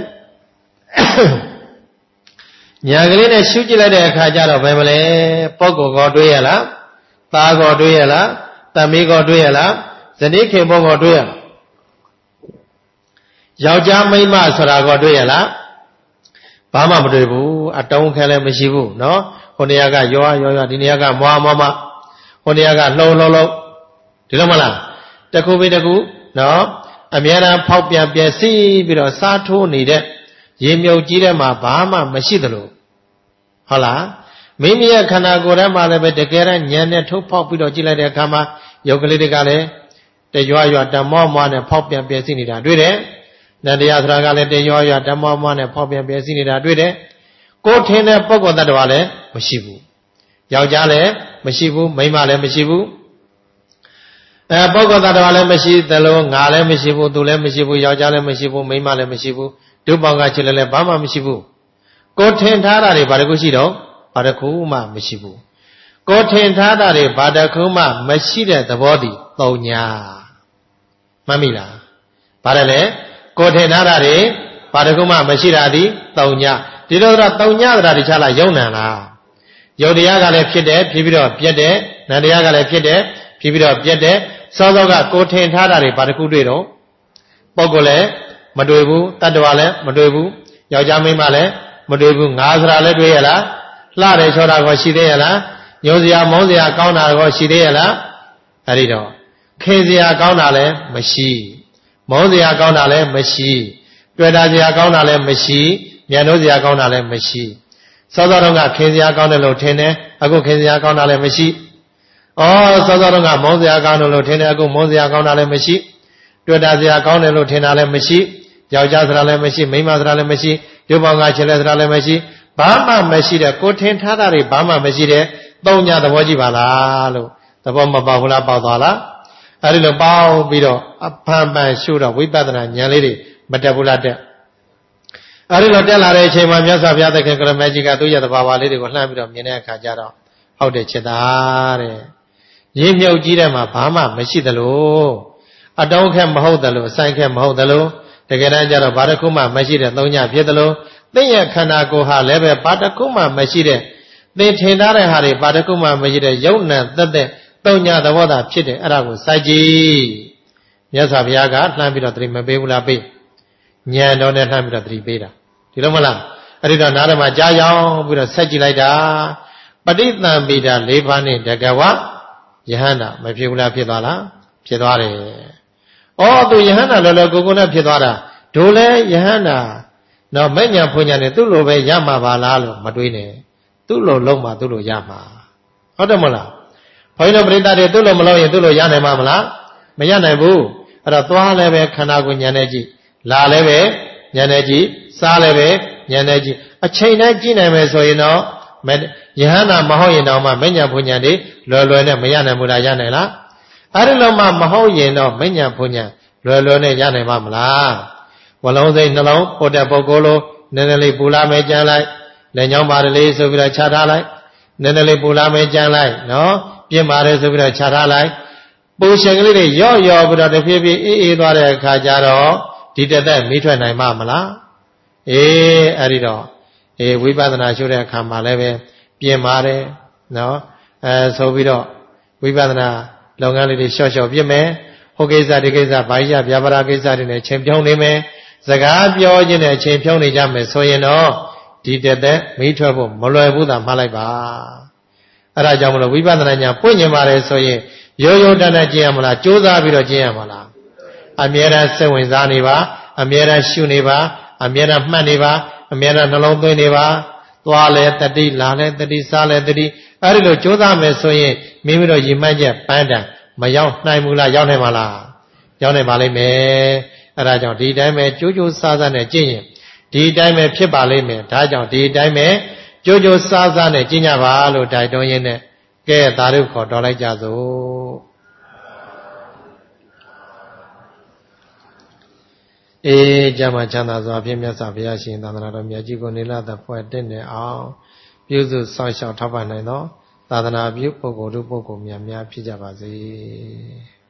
Speaker 1: ညာကလေးနဲ့ရှုကြည့်လိုက်တဲ့အခါကျတော့ဘယ်မလဲပုဂ္ဂိုလ်ကိုတွေးရလားသားကိုတွေးရလားသမီးကိုတွေးရလားဇနီးခင်ပုဂ္ဂိုလ်တွေးရလားယောက်ျားမိန်းမဆိုတာကိုတွေးရလားဘာမှမတွေ့ဘူးအတုံးခဲလည်းမရှိဘူးနော်ဟိုနေရာကရောရောရောဒီနေရာကမွားမွားမဟိုနေရာကလှုံလှုံလှုံဒီလိုမလားတခုပြီးတခုနော်အများအားဖောက်ပြန်ပြည့်စည်ပြီးတော့စားထိုးနေတဲ့ရေမြုပ်ကြီးထဲမှာဘာမှမရှိသလိုဟုတ်လားမိမိရဲ့ခန္ဓာကိုယ်ထဲမှာလည်းပဲတကယ်တမ်းဉာဏ်နဲ့ထုတ်ဖောက်ပြီးတော့ကြည့်လိုက်တဲ့အခါမှာယုတ်ကလေးတွေကလည်းတရွရွတမောမောနဲ့ဖောက်ပြန်ပြည့်စည်နေတာတွေ့တယ်နန္တရားဆိုတာကလည်းတရွရွတမောမောနဲ့ဖောက်ပြန်ပြည့်စည်နေတာတွေ့တယ်ကိုယ်ထင်တဲ့ပုဂ္ဂိုလ်တ attva လည်းမရှိဘူးယောက်ျားလည်းမရှိဘူးမိန်းမလည်းမရှိဘူးအဲပုဂ္ဂိုလ်သတ္တဝါလည်းမရှိသလိုငါလည်းမရှိဘူးသူလည်းမရှိဘူးယောက်ျားလည်းမရှိဘူးမိန်းမလည်းမရှိဘူးဒုပေါင်းကချစ်လည်းလည်းဘာမှမရှိဘူးကိုထင်ထားတာတွေဘာတခုရှိတော့ဘာတခုမှမရှိဘူးကိုထင်ထားတာတွေဘာတခုမှမရှိတဲ့သဘောတည်သုံးညာမှတ်မိလားဘာလဲလဲကိုထင်ထားတာတွေဘာတခုမှမရှိတာသည်သုံးညာဒီလိုတော့သုံးညာသတာတခြားလားယုံနံလားယုတ်တရားကလည်းဖြစ်တယ်ဖြစ်ပြီးတော့ပြက်တယ်နံတရားကလည်းဖြစ်တယ်ဖြစ်ပြီးတော့ပြက်တယ်စောစောကကိုထင်ထားတာတွေဘာတခုတွေ့တော့ပုဂ္ဂိုလ်လည်းမတွေ့ဘူးတတ္တဝါလည်းမတွေ့ဘူးယောက်ျားမိန်းမလည်းမတွေ့ဘူးငါစရာလည်းတွေ့ရလားလှတယ်ချောတာကောရှိသေးရလားညိုစရာမုန်းစရာကောင်းတာကောရှိသေးရလားအဲ့ဒီတော့ခင်စရာကောင်းတာလည်းမရှိမုန်းစရာကောင်းတာလည်းမရှိတွေ့တာစရာကောင်းတာလည်းမရှိဉာဏ်တို့စရာကောင်းတာလည်းမရှိစောစောတော့ကခင်စရာကောင်းတယ်လို့ထင်တယ်အခုခင်စရာကောင်းတာလည်းမရှိဩစောစောတော့ကမုန်းစရာကောင်းတယ်လို့ထင်တယ်အခုမုန်းစရာကောင်းတာလည်းမရှိတွေ့တာစရာကောင်းတယ်လို့ထင်တာလည်းမရှိယောက်ျားစရာလည်းမရှိမိန်းမစရာလည်းမရှိရုပ်ပေါင်းကချစ်လက်စရာလည်းမရှိဘာမှမရှိတဲ့ကိုထင်ထားတာတွေဘာမှမရှိတဲ့သုံးညသဘောကြည့်ပါလားလို့သဘောမပေါဘူးလားပေါသွားလားအဲဒီလိုပေါပြီးတော့အဖန်ပန်ရှုတော့ဝိပဿနာဉာဏ်လေးတွေမတက်ဘူးလားတက်အဲဒီလိုတက်လာတဲ့အချိန်မှာမြတ်စွာဘုရားသခင်ကရမကြီးကသူ့ရဲ့သဘာဝလေးတွေကိုလှမ်းပြီးတော့မြင်တဲ့အခါကျတော့ဟုတ်တယ်ချစ်သားတဲ့ရင်းမြုပ်ကြီးတဲ့မှာဘာမှမရှိသလိုအတုံးခက်မဟုတ်သလိုအဆိုင်ခက်မဟုတ်သလိုတကယ်တမ်းကျတော့ဘာတစ်ခုမှမရှိတဲ့သုံးညဖြစ်သလိုသင်ရဲ့ခန္ဓာကိုယ်ဟာလည်းပဲဘာတစ်ခုမှမရှိတဲ့သင်ထင်ထားတဲ့ဟာတွေဘာတစ်ခုမှမရှိတဲ့ယုံနံသက်သက်သုံးညသဘောသာဖြစ်တယ်အဲ့ဒါကိုစိုက်ကြည့်မြတ်စွာဘုရားကလှမ်းပြီးတော့သတိမပေးဘူးလားပေးဉာဏ်တော်နဲ့လှမ်းပြီးတော့သတိပေးတာဒီလိုမလားအဲ့ဒီတော့နားထဲမှာကြားရောက်ပြီးတော့ဆက်ကြည့်လိုက်တာပဋိသင်္ပိတာ၄ပါးနဲ့တကဝယဟန္တာမဖြစ်ဘူးလားဖြစ်သွားလားဖြစ်သွားတယ်ဩသူယဟန္တာလောလောကိုကိုနဲ့ဖြစ်သွားတာဒိုလဲယဟန္တာနော်မဲ့ညာဖွညာနဲ့သူ့လိုပဲရမှာပါလားလို့မတွေးနဲ့သူ့လိုလုံးမှာသူ့လိုရမှာဟုတ်တယ်မလားဘုန်းကြီးတို့ပရိသတ်တွေသူ့လိုမလုပ်ရင်သူ့လိုရနိုင်မှာမလားမရနိုင်ဘူးအဲ့တော့သွားလည်းပဲခန္ဓာကိုယ်ဉာဏ်နဲ့ကြည့်လာလည်းပဲဉာဏ်နဲ့ကြည့်စားလည်းပဲဉာဏ်နဲ့ကြည့်အချိန်တိုင်းကြည့်နိုင်မယ်ဆိုရင်တော့ယဟန္တာမဟုတ်ရင်တော့မှမဲ့ညာဖွညာတွေလွယ်လွယ်နဲ့မရနိုင်ဘူးလားရနိုင်လားအဲ့ဒီလိုမှမဟုတ်ရင်တော့မဲ့ညာဖွညာလွယ်လွယ်နဲ့ရနိုင်ပါမလားဝလုံးစိတ်နှလုံးပို့တဲ့ပုဂ္ဂိုလ်လိုနည်းနည်းလေးပူလာမယ်ကြမ်းလိုက်လက်ညောင်းပါတယ်လေးဆိုပြီးတော့ခြားထားလိုက်နည်းနည်းလေးပူလာမယ်ကြမ်းလိုက်နော်ပြင်းပါတယ်ဆိုပြီးတော့ခြားထားလိုက်ပူရှင်ကလေးတွေရော့ရော့ပြီးတော့တဖြည်းဖြည်းအေးအေးသွားတဲ့အခါကျတော့ဒီတသက်မိထွက်နိုင်မှာမလားအေးအဲ့ဒီတော့အေးဝိပဿနာရှုတဲ့အခါမှာလည်းပဲပြင်းပါတယ်နော်အဲဆိုပြီးတော့ဝိပဿနာလုပ်ငန်းလေးတွေလျှော့လျှော့ပြစ်မယ်ဟိုကိစ္စဒီကိစ္စဘာကြီးရဗျာပါဒကိစ္စတွေနဲ့ချိန်ဖြုံးနေမယ်စကားပြောခြင်းနဲ့ချိန်ဖြုံးနေကြမယ်ဆိုရင်တော့ဒီတသက်မိထွက်ဖို့မလွယ်ဘူးသာမှားလိုက်ပါအဲ့ဒါကြောင့်မလို့ဝိပဿနာညာပွင့်ကျင်ပါတယ်ဆိုရင်ရိုးရိုးတန်းတန်းကျင့်ရမလားကြိုးစားပြီးတော့ကျင့်ရမလားအမြဲတမ်းစိတ်ဝင်စားနေပါအမြဲတမ်းရှုနေပါအမြဲတမ်းမှတ်နေပါအမြဲတမ်းနှလုံးသွင်းနေပါသွားလဲတတိလာလဲတတိစားလဲတတိအဲ့ဒီလိုကြိုးစားမယ်ဆိုရင်မိမိတို့ရည်မှန်းချက်ပန်းတန်မရောက်နိုင်ဘူးလားရောက်နိုင်ပါလားရောက်နိုင်ပါလိမ့်မယ်အဲ့ဒါကြောင့်ဒီတိုင်းပဲကြိုးကြိုးစားစားနဲ့ကျင့်ရင်ဒီတိုင်းပဲဖြစ်ပါလိမ့်မယ်ဒါကြောင့်ဒီတိုင်းပဲကြိုးကြိုးစားစားနဲ့ကျင့်ကြပါလို့တိုက်တွန်းရင်းနဲ့ကဲသာဓုခေါ်တော်လိုက်ကြစို့အေးကြမှာချမ်းသာစွာဖြင့်မြတ်စွာဘုရားရှင်သာသနာတော်မြတ်ကြီးကိုနေလာတဲ့ဖွဲ့တင့်နေအောင်ပြုစုစောင့်ရှောက်ထောက်ပံ့နိုင်သောသာသနာပြုပုဂ္ဂိုလ်တို့ပုဂ္ဂိုလ်များများဖြစ်ကြပါစေ